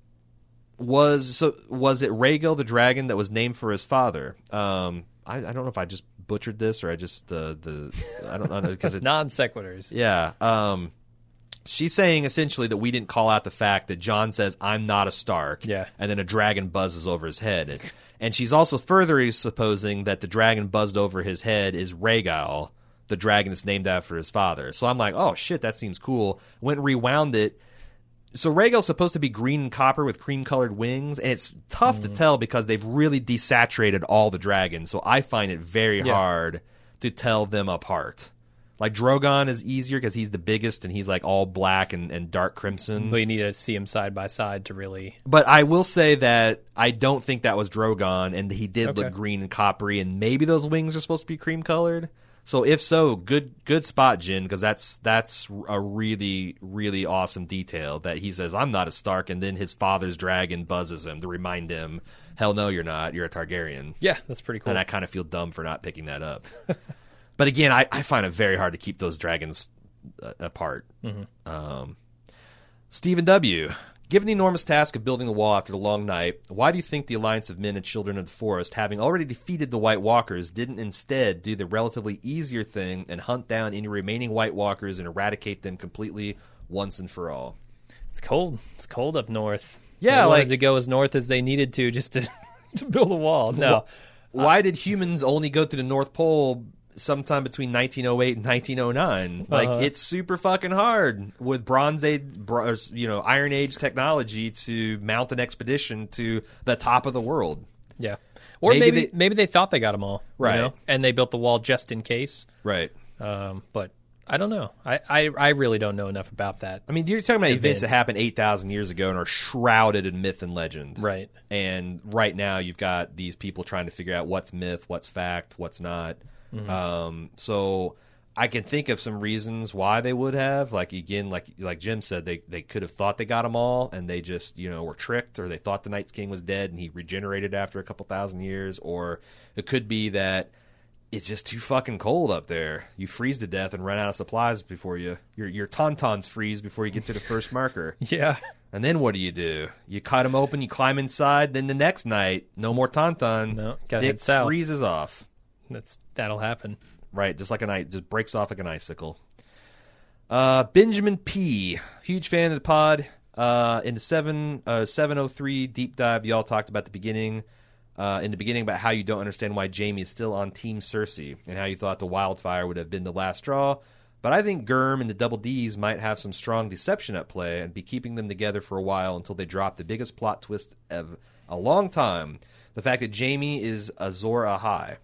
was so was it Rhaegal the dragon that was named for his father? Um, I, I don't know if I just butchered this or I just uh, the I don't know because it
non sequiturs.
Yeah. Um. She's saying essentially that we didn't call out the fact that Jon says, "I'm not a Stark,"
yeah.
and then a dragon buzzes over his head. And, and she's also further supposing that the dragon buzzed over his head is Rhaegal, the dragon that's named after his father. So I'm like, oh, shit, that seems cool. Went and rewound it. So Rhaegal's supposed to be green and copper with cream-colored wings, and it's tough mm. to tell because they've really desaturated all the dragons, so I find it very
yeah.
hard to tell them apart. Like, Drogon is easier because he's the biggest and he's like all black and, and dark crimson.
But you need to see him side by side to really...
But I will say that I don't think that was Drogon, and he did
okay.
look green and coppery, and maybe those wings are supposed to be cream-colored. So if so, good good spot, Jin, because that's, that's a really, really awesome detail that he says, "I'm not a Stark," and then his father's dragon buzzes him to remind him, hell no, you're not. You're a Targaryen.
Yeah, that's pretty cool.
And I kind of feel dumb for not picking that up. But again, I, I find it very hard to keep those dragons uh, apart. Mm-hmm. Um, Stephen W., given the enormous task of building the wall after the long night, why do you think the Alliance of Men and Children of the Forest, having already defeated the White Walkers, didn't instead do the relatively easier thing and hunt down any remaining White Walkers and eradicate them completely once and for all?
It's cold. It's cold up north.
Yeah,
they
like
wanted to go as north as they needed to just to, to build a wall. No.
Why uh, did humans only go to the North Pole sometime between nineteen oh eight and nineteen oh nine? Like, uh-huh. it's super fucking hard with Bronze Age, you know, Iron Age technology to mount an expedition to the top of the world.
Yeah. Or maybe maybe they, maybe they thought they got them all.
Right.
You know? And they built the wall just in case.
Right.
Um, but I don't know. I, I, I really don't know enough about that.
I mean, you're talking about
event.
events that happened eight thousand years ago and are shrouded in myth and legend.
Right.
And right now you've got these people trying to figure out what's myth, what's fact, what's not. Mm-hmm. Um, so I can think of some reasons why they would have. Like, again, like like Jim said, they, they could have thought they got them all, and they just, you know, were tricked, or they thought the Night's King was dead, and he regenerated after a couple thousand years. Or it could be that it's just too fucking cold up there. You freeze to death and run out of supplies before you... Your, your tauntauns freeze before you get to the first marker.
Yeah.
And then what do you do? You cut them open, you climb inside, then the next night, no more tauntaun.
No, gotta
Dick
head south.
freezes off.
That's That'll happen.
Right, just like an ice, just breaks off like an icicle. Uh, Benjamin P, huge fan of the pod. Uh, in the seven uh seven oh three deep dive, y'all talked about the beginning. Uh, in the beginning about how you don't understand why Jaime is still on Team Cersei and how you thought the wildfire would have been the last straw. But I think Gurm and the Double D's might have some strong deception at play and be keeping them together for a while until they drop the biggest plot twist of a long time: the fact that Jaime is Azor Ahai.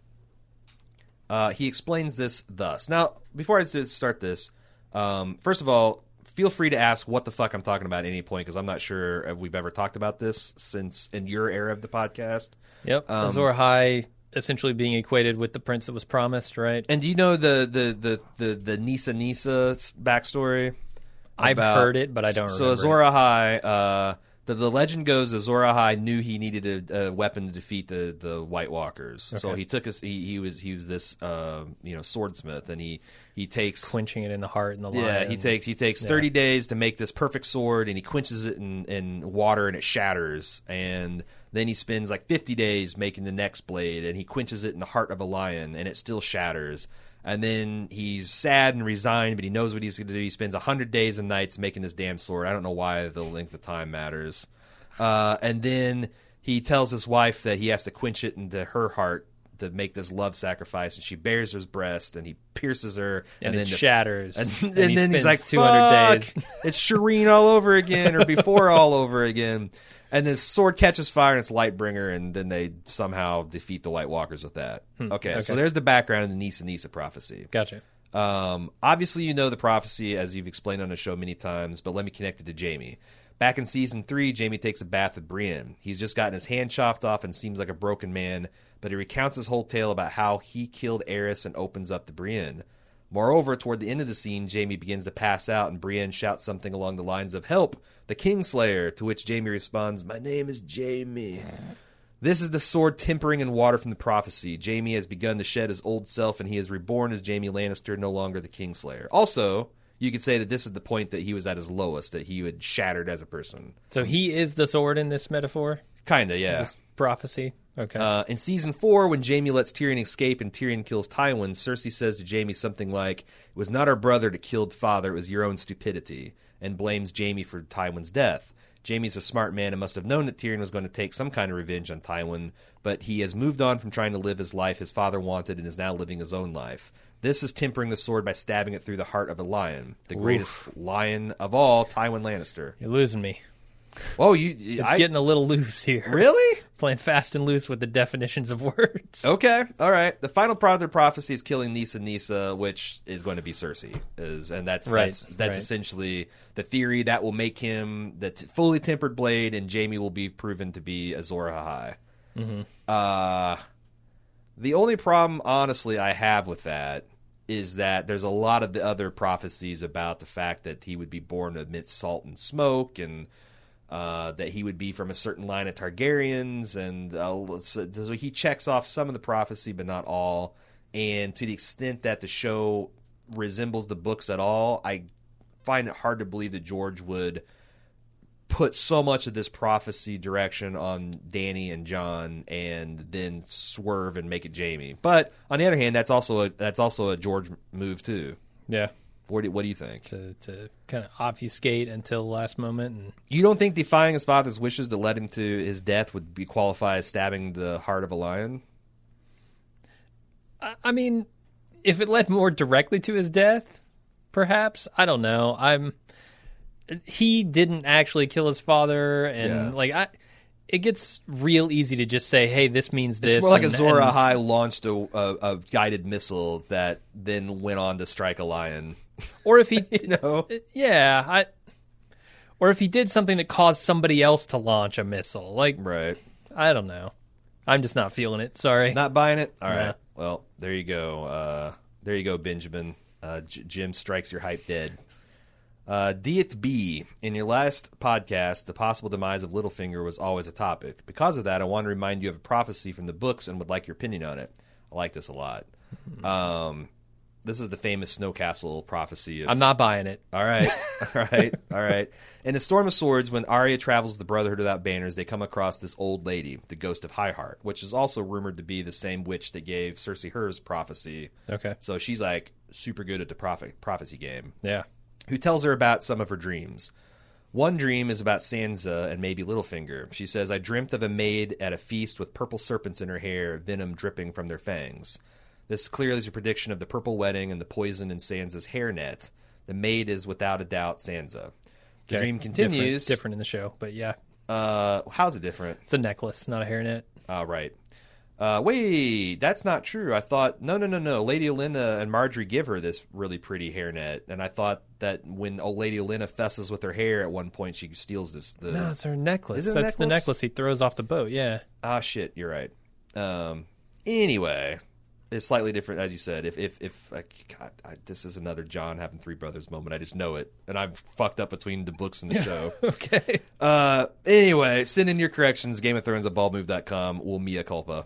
Uh, he explains this thus. Now, before I start this, um, first of all, feel free to ask what the fuck I'm talking about at any point, because I'm not sure if we've ever talked about this since in your era of the podcast.
Yep.
Um,
Azor Ahai essentially being equated with the prince that was promised, right?
And do you know the the the the, the Nisa Nisa backstory?
I've
about-
heard it, but I don't
so
remember.
Azor Ahai, uh, the, the legend goes Azor Ahai knew he needed a, a weapon to defeat the, the White Walkers. So
Okay.
he took us. He, he was he was this uh, you know swordsmith, and he he takes
Quenching it in the heart and the
yeah
lion.
he takes he takes thirty days to make this perfect sword, and he quenches it in, in water, and it shatters. And then he spends like fifty days making the next blade, and he quenches it in the heart of a lion, and it still shatters. And then he's sad and resigned, but he knows what he's going to do. He spends one hundred days and nights making this damn sword. I don't know why the length of time matters. Uh, and then he tells his wife that he has to quench it into her heart to make this love sacrifice, and she bears her breast, and he pierces her.
and,
And,
it
then the-
shatters.
and,
and
and
he
then he's
spends
like,
two hundred
"Fuck,
days.
it's Shireen all over again, or before all over again." And the sword catches fire, and it's Lightbringer, and then they somehow defeat the White Walkers with that. Okay, so
okay.
there's the background of the Nisa Nisa prophecy.
Gotcha.
Um, obviously, you know the prophecy, as you've explained on the show many times, but let me connect it to Jaime. Back in season three, Jaime takes a bath with Brienne. He's just gotten his hand chopped off and seems like a broken man, but he recounts his whole tale about how he killed Aerys and opens up to Brienne. Moreover, toward the end of the scene, Jaime begins to pass out, and Brienne shouts something along the lines of, "Help, the Kingslayer," to which Jaime responds, "My name is Jaime." This is the sword tempering and water from the prophecy. Jaime has begun to shed his old self, and he is reborn as Jaime Lannister, no longer the Kingslayer. Also, you could say that this is the point that he was at his lowest, that he had shattered as a person.
So he is the sword in this metaphor?
Kinda, yeah.
This prophecy? Okay.
Uh, in season four, when Jaime lets Tyrion escape and Tyrion kills Tywin, Cersei says to Jaime something like, "It was not our brother that killed father, it was your own stupidity," and blames Jaime for Tywin's death. Jaime's a smart man and must have known that Tyrion was going to take some kind of revenge on Tywin, but he has moved on from trying to live his life his father wanted and is now living his own life. This is tempering the sword by stabbing it through the heart of a lion. The greatest lion of all, Tywin Lannister.
You're losing me.
Whoa, you...
It's
I,
getting a little loose here.
Really?
Playing fast and loose with the definitions of words.
Okay, all right. The final part of the prophecy is killing Nisa Nisa, which is going to be Cersei, is and that's
Right,
that's that's
right.
essentially the theory that will make him the t- fully tempered blade, and Jaime will be proven to be Azor Ahai.
Mm-hmm.
Uh, the only problem, honestly, I have with that is that there's a lot of the other prophecies about the fact that he would be born amidst salt and smoke, and Uh, that he would be from a certain line of Targaryens, and uh, so, so he checks off some of the prophecy, but not all. And to the extent that the show resembles the books at all, I find it hard to believe that George would put so much of this prophecy direction on Dany and Jon, and then swerve and make it Jaime. But on the other hand, that's also a, that's also a George move too.
Yeah.
What do, what do you think?
To to kind of obfuscate until the last moment. And
You don't think defying his father's wishes to let him to his death would be qualify as stabbing the heart of a lion?
I, I mean, if it led more directly to his death, perhaps. I don't know. I'm. He didn't actually kill his father, and
Yeah.
like I, it gets real easy to just say, "Hey, this means this."
It's more like
and,
Azor
and-
Ahai launched a, a, a guided missile that then went on to strike a lion.
or if he,
You know?
yeah, I, or if he did something that caused somebody else to launch a missile. Like,
Right.
I don't know. I'm just not feeling it. Sorry.
Not buying it? All
Nah.
right. Well, there you go. Uh, there you go, Benjamin. Uh, J- Jim strikes your hype dead. Uh, Diet B, in your last podcast, the possible demise of Littlefinger was always a topic. Because of that, I want to remind you of a prophecy from the books and would like your opinion on it. I like this a lot. Um, this is the famous Snow Castle prophecy. Of,
I'm not buying it.
All right, all right, all right. In the Storm of Swords, when Arya travels with the Brotherhood Without Banners, they come across this old lady, the Ghost of Highheart, which is also rumored to be the same witch that gave Cersei hers prophecy.
Okay.
So she's like super good at the prophet prophecy game.
Yeah.
Who tells her about some of her dreams. One dream is about Sansa and maybe Littlefinger. She says, I dreamt of a maid at a feast with purple serpents in her hair, venom dripping from their fangs. This clearly is a prediction of the purple wedding and the poison in Sansa's hairnet. The maid is without a doubt Sansa. The
Okay.
dream continues.
Different, different in the show, but yeah.
Uh, how's it different?
It's a necklace, not a hairnet.
Oh, right. Uh, wait, that's not true. I thought, no, no, no, no. Lady Olenna and Marjorie give her this really pretty hairnet, and I thought that when old Lady Olenna fesses with her hair at one point, she steals this. The...
No, it's her necklace.
Is it a
That's the
necklace?
necklace he throws off the boat, yeah.
Ah, shit, you're right. Um, anyway, it's slightly different, as you said. If, if, if, uh, God, I, this is another John having three brothers moment. I just know it, and I've fucked up between the books and the show.
Okay.
Uh, anyway, send in your corrections. Game of Thrones at baldmove dot com. Will mea culpa.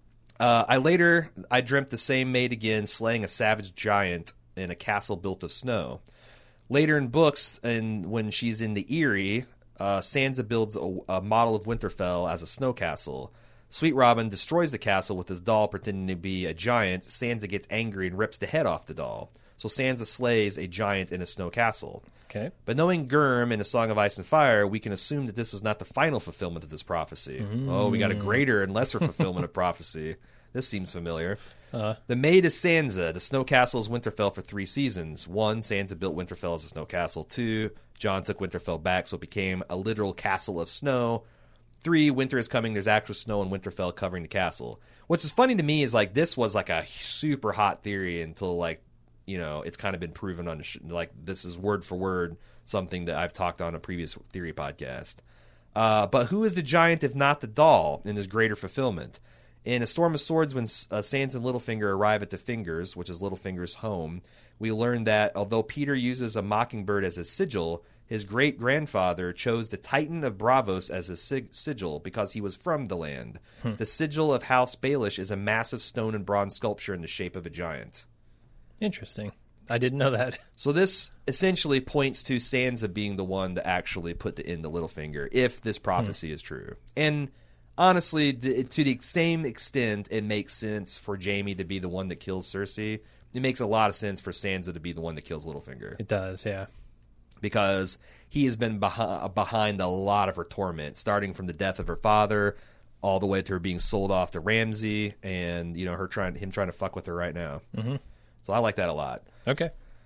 Uh, I later, I dreamt the same maid again, slaying a savage giant in a castle built of snow. Later in books, and when she's in the Eyrie, uh, Sansa builds a, a model of Winterfell as a snow castle. Sweet Robin destroys the castle with his doll pretending to be a giant. Sansa gets angry and rips the head off the doll. So Sansa slays a giant in a snow castle.
Okay.
But knowing Gurm in A Song of Ice and Fire, we can assume that this was not the final fulfillment of this prophecy. Oh, we got a greater and lesser fulfillment of prophecy. This seems familiar.
Uh,
The maid is Sansa. The snow castle is Winterfell for three seasons. One, Sansa built Winterfell as a snow castle. Two, Jon took Winterfell back, so it became a literal castle of snow. Three, winter is coming. There's actual snow in Winterfell covering the castle. What's funny to me is like this was like a super hot theory until like, you know, it's kind of been proven on, sh- like, this is word for word something that I've talked on a previous theory podcast. Uh, but who is the giant if not the doll in this greater fulfillment? In A Storm of Swords, when uh, Sansa and Littlefinger arrive at the Fingers, which is Littlefinger's home, we learn that although Peter uses a mockingbird as a sigil, his great-grandfather chose the Titan of Braavos as a sig- sigil because he was from the land. Hmm. The sigil of House Baelish is a massive stone and bronze sculpture in the shape of a giant.
Interesting. I didn't know that.
So this essentially points to Sansa being the one to actually put the end to Littlefinger, if this prophecy hmm. is true. And honestly, to the same extent it makes sense for Jaime to be the one that kills Cersei, it makes a lot of sense for Sansa to be the one that kills Littlefinger.
It does, yeah.
Because he has been behind, behind a lot of her torment, starting from the death of her father all the way to her being sold off to Ramsay and, you know, her trying him trying to fuck with her right now.
Mm-hmm.
So I like that a lot.
Okay.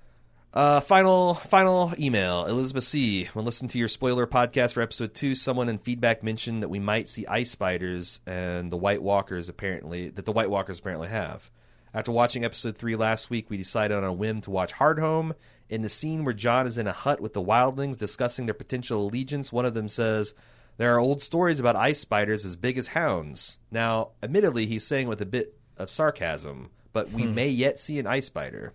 Uh, final final email. Elizabeth C. When listening to your spoiler podcast for episode two, someone in feedback mentioned that we might see ice spiders and the White Walkers apparently that the White Walkers apparently have. After watching episode three last week, we decided on a whim to watch Hardhome. In the scene where Jon is in a hut with the wildlings discussing their potential allegiance, one of them says, "There are old stories about ice spiders as big as hounds." Now, admittedly, he's saying with a bit of sarcasm, but we hmm. may yet see an ice spider.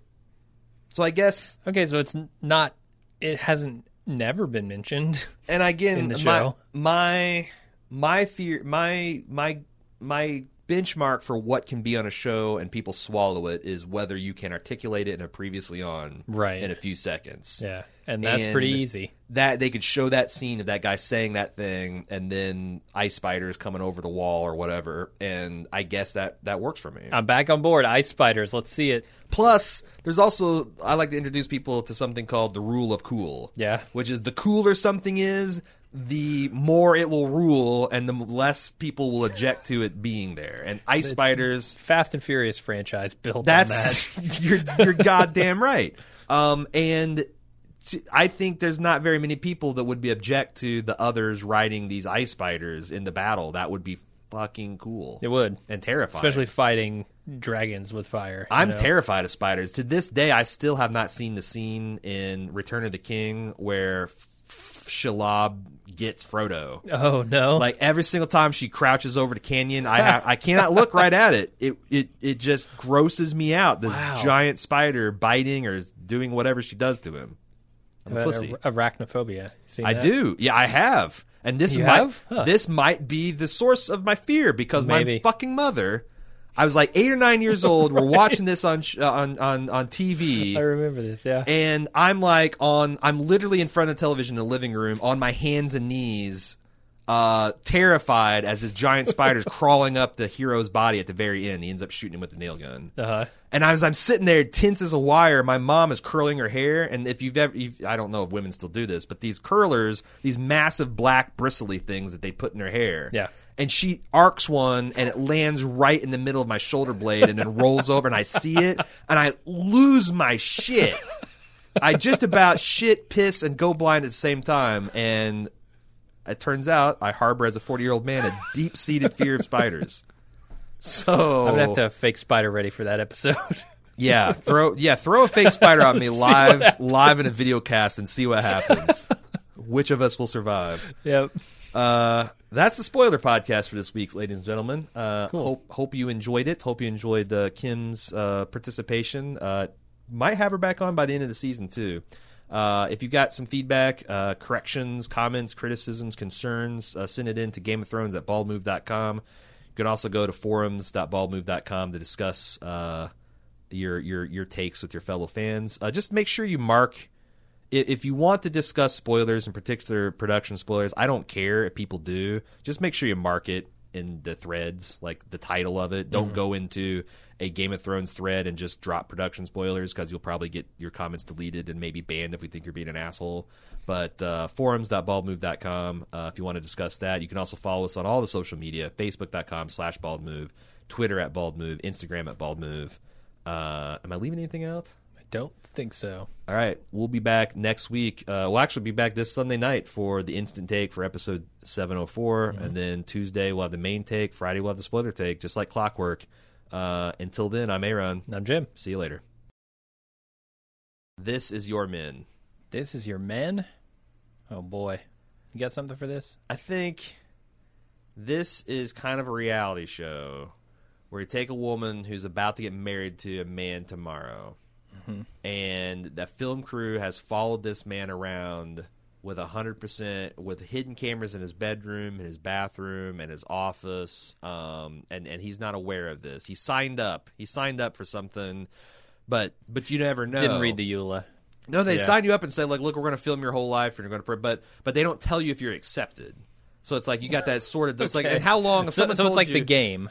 So I guess...
Okay, so it's not... It hasn't never been mentioned.
And again,
in the
my,
show.
my my theory, my my my benchmark for what can be on a show and people swallow it is whether you can articulate it in a previously on
right.
in a few seconds.
Yeah, and that's
and
pretty easy.
That they could show that scene of that guy saying that thing, and then ice spiders coming over the wall or whatever, and I guess that that works for me.
I'm back on board. Ice spiders. Let's see it.
Plus, there's also, I like to introduce people to something called the rule of cool.
Yeah.
Which is the cooler something is, the more it will rule and the less people will object to it being there. And ice it's spiders...
Fast and Furious franchise built
that's,
on that.
you're, you're goddamn right. Um, and to, I think there's not very many people that would be object to the others riding these ice spiders in the battle. That would be fucking cool.
It would.
And terrifying.
Especially fighting dragons with fire.
I'm
know?
terrified of spiders. To this day, I still have not seen the scene in Return of the King where Shelob gets Frodo.
Oh no!
Like every single time she crouches over the canyon, I ha- I cannot look right at it. It it it just grosses me out. This
Wow.
giant spider biting or doing whatever she does to him. I'm a
About
pussy.
ar- arachnophobia. Seen
I
that?
do. Yeah, I have. And this
You
might
have? Huh.
this might be the source of my fear because
Maybe.
my fucking mother. I was like eight or nine years old. We're watching this on sh- on on on T V.
I remember this. Yeah.
And I'm like on, I'm literally in front of the television in the living room on my hands and knees, uh, terrified as this giant spider's crawling up the hero's body at the very end. He ends up shooting him with the nail gun.
Uh-huh.
And as I'm sitting there tense as a wire, my mom is curling her hair. And if you've ever, you've, I don't know if women still do this, but these curlers, these massive black bristly things that they put in their hair.
Yeah.
And she arcs one, and it lands right in the middle of my shoulder blade, and then rolls over, and I see it, and I lose my shit. I just about shit, piss, and go blind at the same time, and it turns out I harbor, as a forty-year-old man, a deep-seated fear of spiders. So
I'm gonna have to have fake spider ready for that episode.
yeah, throw yeah, throw a fake spider on me live, live in a video cast, and see what happens. Which of us will survive?
Yep.
Uh, that's the spoiler podcast for this week, ladies and gentlemen. Uh,
Cool.
Hope hope you enjoyed it. Hope you enjoyed uh, Kim's uh, participation. Uh, might have her back on by the end of the season too. Uh, if you've got some feedback, uh, corrections, comments, criticisms, concerns, uh, send it in to Game of Thrones at bald move dot com. You can also go to forums dot bald move dot com to discuss uh, your your your takes with your fellow fans. Uh, just make sure you mark. If you want to discuss spoilers, in particular production spoilers, I don't care if people do. Just make sure you mark it in the threads, like the title of it. Don't mm-hmm. go into a Game of Thrones thread and just drop production spoilers, because you'll probably get your comments deleted and maybe banned if we think you're being an asshole. But uh, forums dot bald move dot com uh, if you want to discuss that. You can also follow us on all the social media, facebook dot com slash baldmove, Twitter at baldmove, Instagram at baldmove. Uh, am I leaving anything out?
I don't think so.
All right, we'll be back next week. Uh, we'll actually be back this Sunday night for the instant take for episode seven oh four, mm-hmm. and then Tuesday we'll have the main take. Friday we'll have the spoiler take, just like clockwork. Uh, until then, I'm Aaron.
I'm Jim.
See you later. This is your men.
This is your men? Oh, boy. You got something for this?
I think this is kind of a reality show where you take a woman who's about to get married to a man tomorrow, mm-hmm. and the film crew has followed this man around with one hundred percent, with hidden cameras in his bedroom, in his bathroom, and his office, um, and, and he's not aware of this. He signed up. He signed up for something, but but you never know.
Didn't read the E U L A.
No, they
yeah.
sign you up and say, like, look, we're going to film your whole life, and you're going to, but but they don't tell you if you're accepted. So it's like you got that sort of. It's
okay.
like, and how long? If
so
someone
so
told
it's like
you,
the game.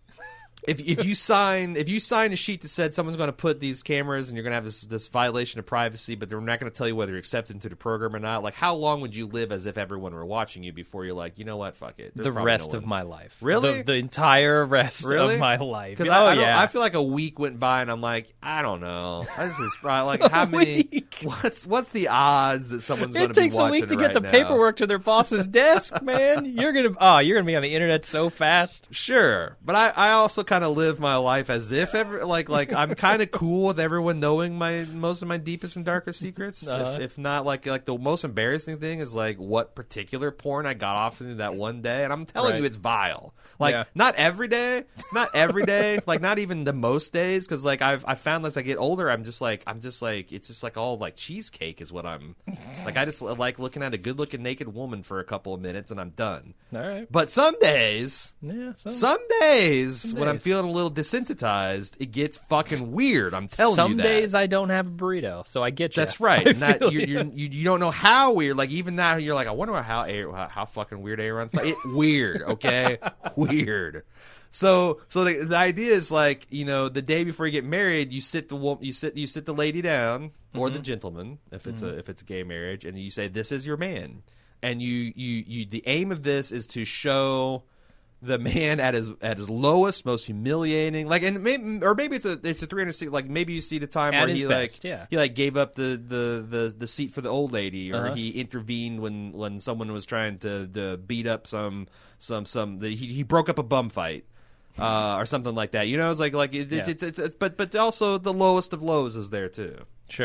If if you sign if you sign a sheet that said someone's going to put these cameras and you're going to have this this violation of privacy, but they're not going to tell you whether you're accepted into the program or not, like how long would you live as if everyone were watching you before you're like, you know what, fuck it. There's
the
probably
rest
no
of
one.
my life.
Really?
The, the entire rest
Really?
of my life.
Because
oh,
I, I, don't-
yeah.
I feel like a week went by and I'm like, I don't know. This is probably like how many?
week?
What's what's the odds that someone's going
It
to be
takes a
watching
week to
it
get
right
the
now?
paperwork to their boss's desk, man. You're gonna oh, you're gonna be on the internet so fast.
Sure, but I, I also kind of live my life as if ever like like I'm kind of cool with everyone knowing my most of my deepest and darkest secrets.
Uh-huh.
If, if not, like like the most embarrassing thing is like what particular porn I got off into that one day, and I'm telling
Right.
you, it's vile. Like
Yeah.
not every day, not every day, like not even the most days, because like I've I found as I get older, I'm just like I'm just like it's just like all like cheesecake is what I'm like. I just like looking at a good looking naked woman for a couple of minutes and I'm done.
All right.
But some days.
Yeah. So,
Some days,
Some
when I'm
days.
feeling a little desensitized, it gets fucking weird. I'm telling
some
you that.
days I don't have a burrito, so I get you.
That's right.
I
And that
feel
you,
ya.
you you you don't know how weird. Like even now, you're like, I wonder how A- how, how fucking weird Aaron's. Like, it weird, okay, weird. So so the, the idea is like, you know, the day before you get married, you sit the wo- you sit you sit the lady down or
Mm-hmm.
the gentleman if it's a if it's a gay marriage, and you say, this is your man, and you you you the aim of this is to show the man at his at his lowest, most humiliating, like, and maybe, or maybe it's a it's a three hundred sixty, like maybe you see the time
At
where
his
he
best,
like
yeah.
he like gave up the, the, the, the seat for the old lady, or
Uh-huh.
he intervened when, when someone was trying to, to beat up some some some the, he he broke up a bum fight. Uh, or something like that, you know. It's like like it,
Yeah.
it, it's, it's, it's but but also the lowest of lows is there too.
Sure.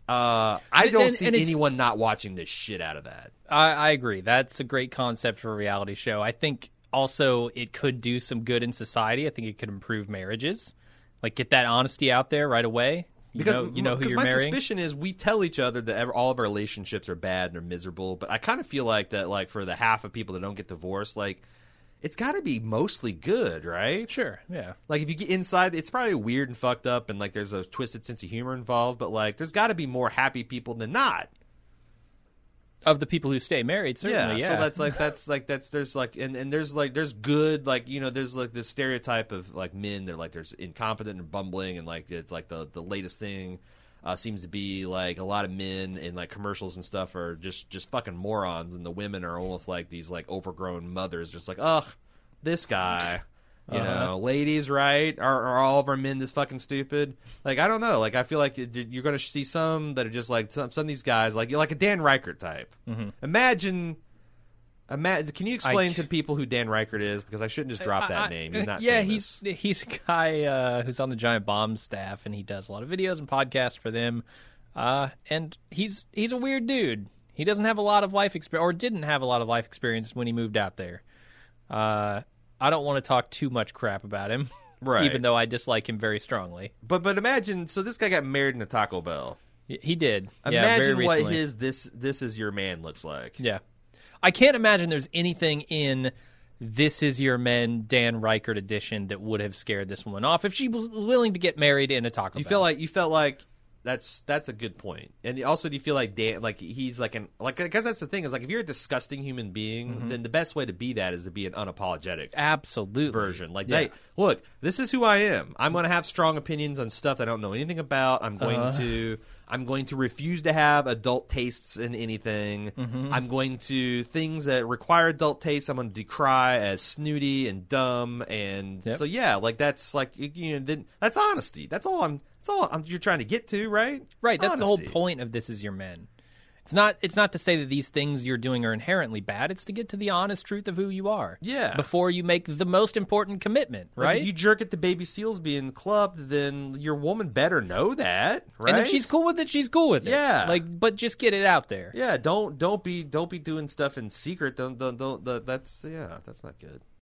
Uh, I
And-
don't
and-
see
and it's-
anyone not watching the shit out of that.
I, I agree. That's a great concept for a reality show. I think also it could do some good in society. I think it could improve marriages, like get that honesty out there right away. You
Because
know, you know who
because
you're
my
marrying.
suspicion is we tell each other that ever, all of our relationships are bad and are miserable, but I kind of feel like that, like for the half of people that don't get divorced, like it's got to be mostly good, right?
Sure, yeah.
Like if you get inside, it's probably weird and fucked up, and like there's a twisted sense of humor involved, but like there's got to be more happy people than not.
Of the people who stay married, certainly, yeah.
So that's like that's like that's there's like and, and there's like there's good like you know there's like this stereotype of like men that are like there's incompetent and bumbling and like it's like the the latest thing uh, seems to be like a lot of men in like commercials and stuff are just just fucking morons, and the women are almost like these like overgrown mothers, just like ugh, this guy. You
Uh-huh.
know, ladies, right? Are, are all of our men this fucking stupid? Like, I don't know. Like, I feel like you're going to see some that are just like some, some of these guys, like like a Dan Reichert type. Mm-hmm. Imagine, imagine. Can you explain
I-
to people who Dan Reichert is? Because I shouldn't just drop that
I- I-
name. He's not.
Yeah,
famous.
he's he's a guy uh, who's on the Giant Bomb staff, and he does a lot of videos and podcasts for them. Uh, and he's he's a weird dude. He doesn't have a lot of life experience, or didn't have a lot of life experience when he moved out there. Uh, I don't want to talk too much crap about him,
Right.
even though I dislike him very strongly.
But but imagine. So this guy got married in a Taco Bell.
Y- He did. yeah, very
Imagine what
recently.
his this this is your man looks like.
Yeah. I can't imagine there's anything in This Is Your Men Dan Reichert edition that would have scared this woman off if she was willing to get married in a Taco
You
Bell.
feel like you felt like that's that's a good point. And also, do you feel like Dan, like he's like an like I guess that's the thing is like if you're a disgusting human being,
Mm-hmm.
then the best way to be that is to be an unapologetic
Absolutely.
version. Like,
Yeah.
hey, look, this is who I am. I'm going to have strong opinions on stuff I don't know anything about. I'm going
Uh-huh.
to I'm going to refuse to have adult tastes in anything.
Mm-hmm.
I'm going to things that require adult tastes. I'm going to decry as snooty and dumb. And
Yep.
so yeah, like that's like you you know then that's honesty. That's all I'm. That's all I'm, you're trying to get to, right?
Right, that's the whole
Honesty.
point of This Is Your Men. It's not it's not to say that these things you're doing are inherently bad. It's to get to the honest truth of who you are.
Yeah.
Before you make the most important commitment,
Like,
right?
if you jerk at the baby seals being clubbed, then your woman better know that, right?
And if she's cool with it, she's cool with it.
Yeah.
Like, but just get it out there.
yeah, don't don't be don't be doing stuff in secret. Don't don't don't. don't that's yeah, that's not good.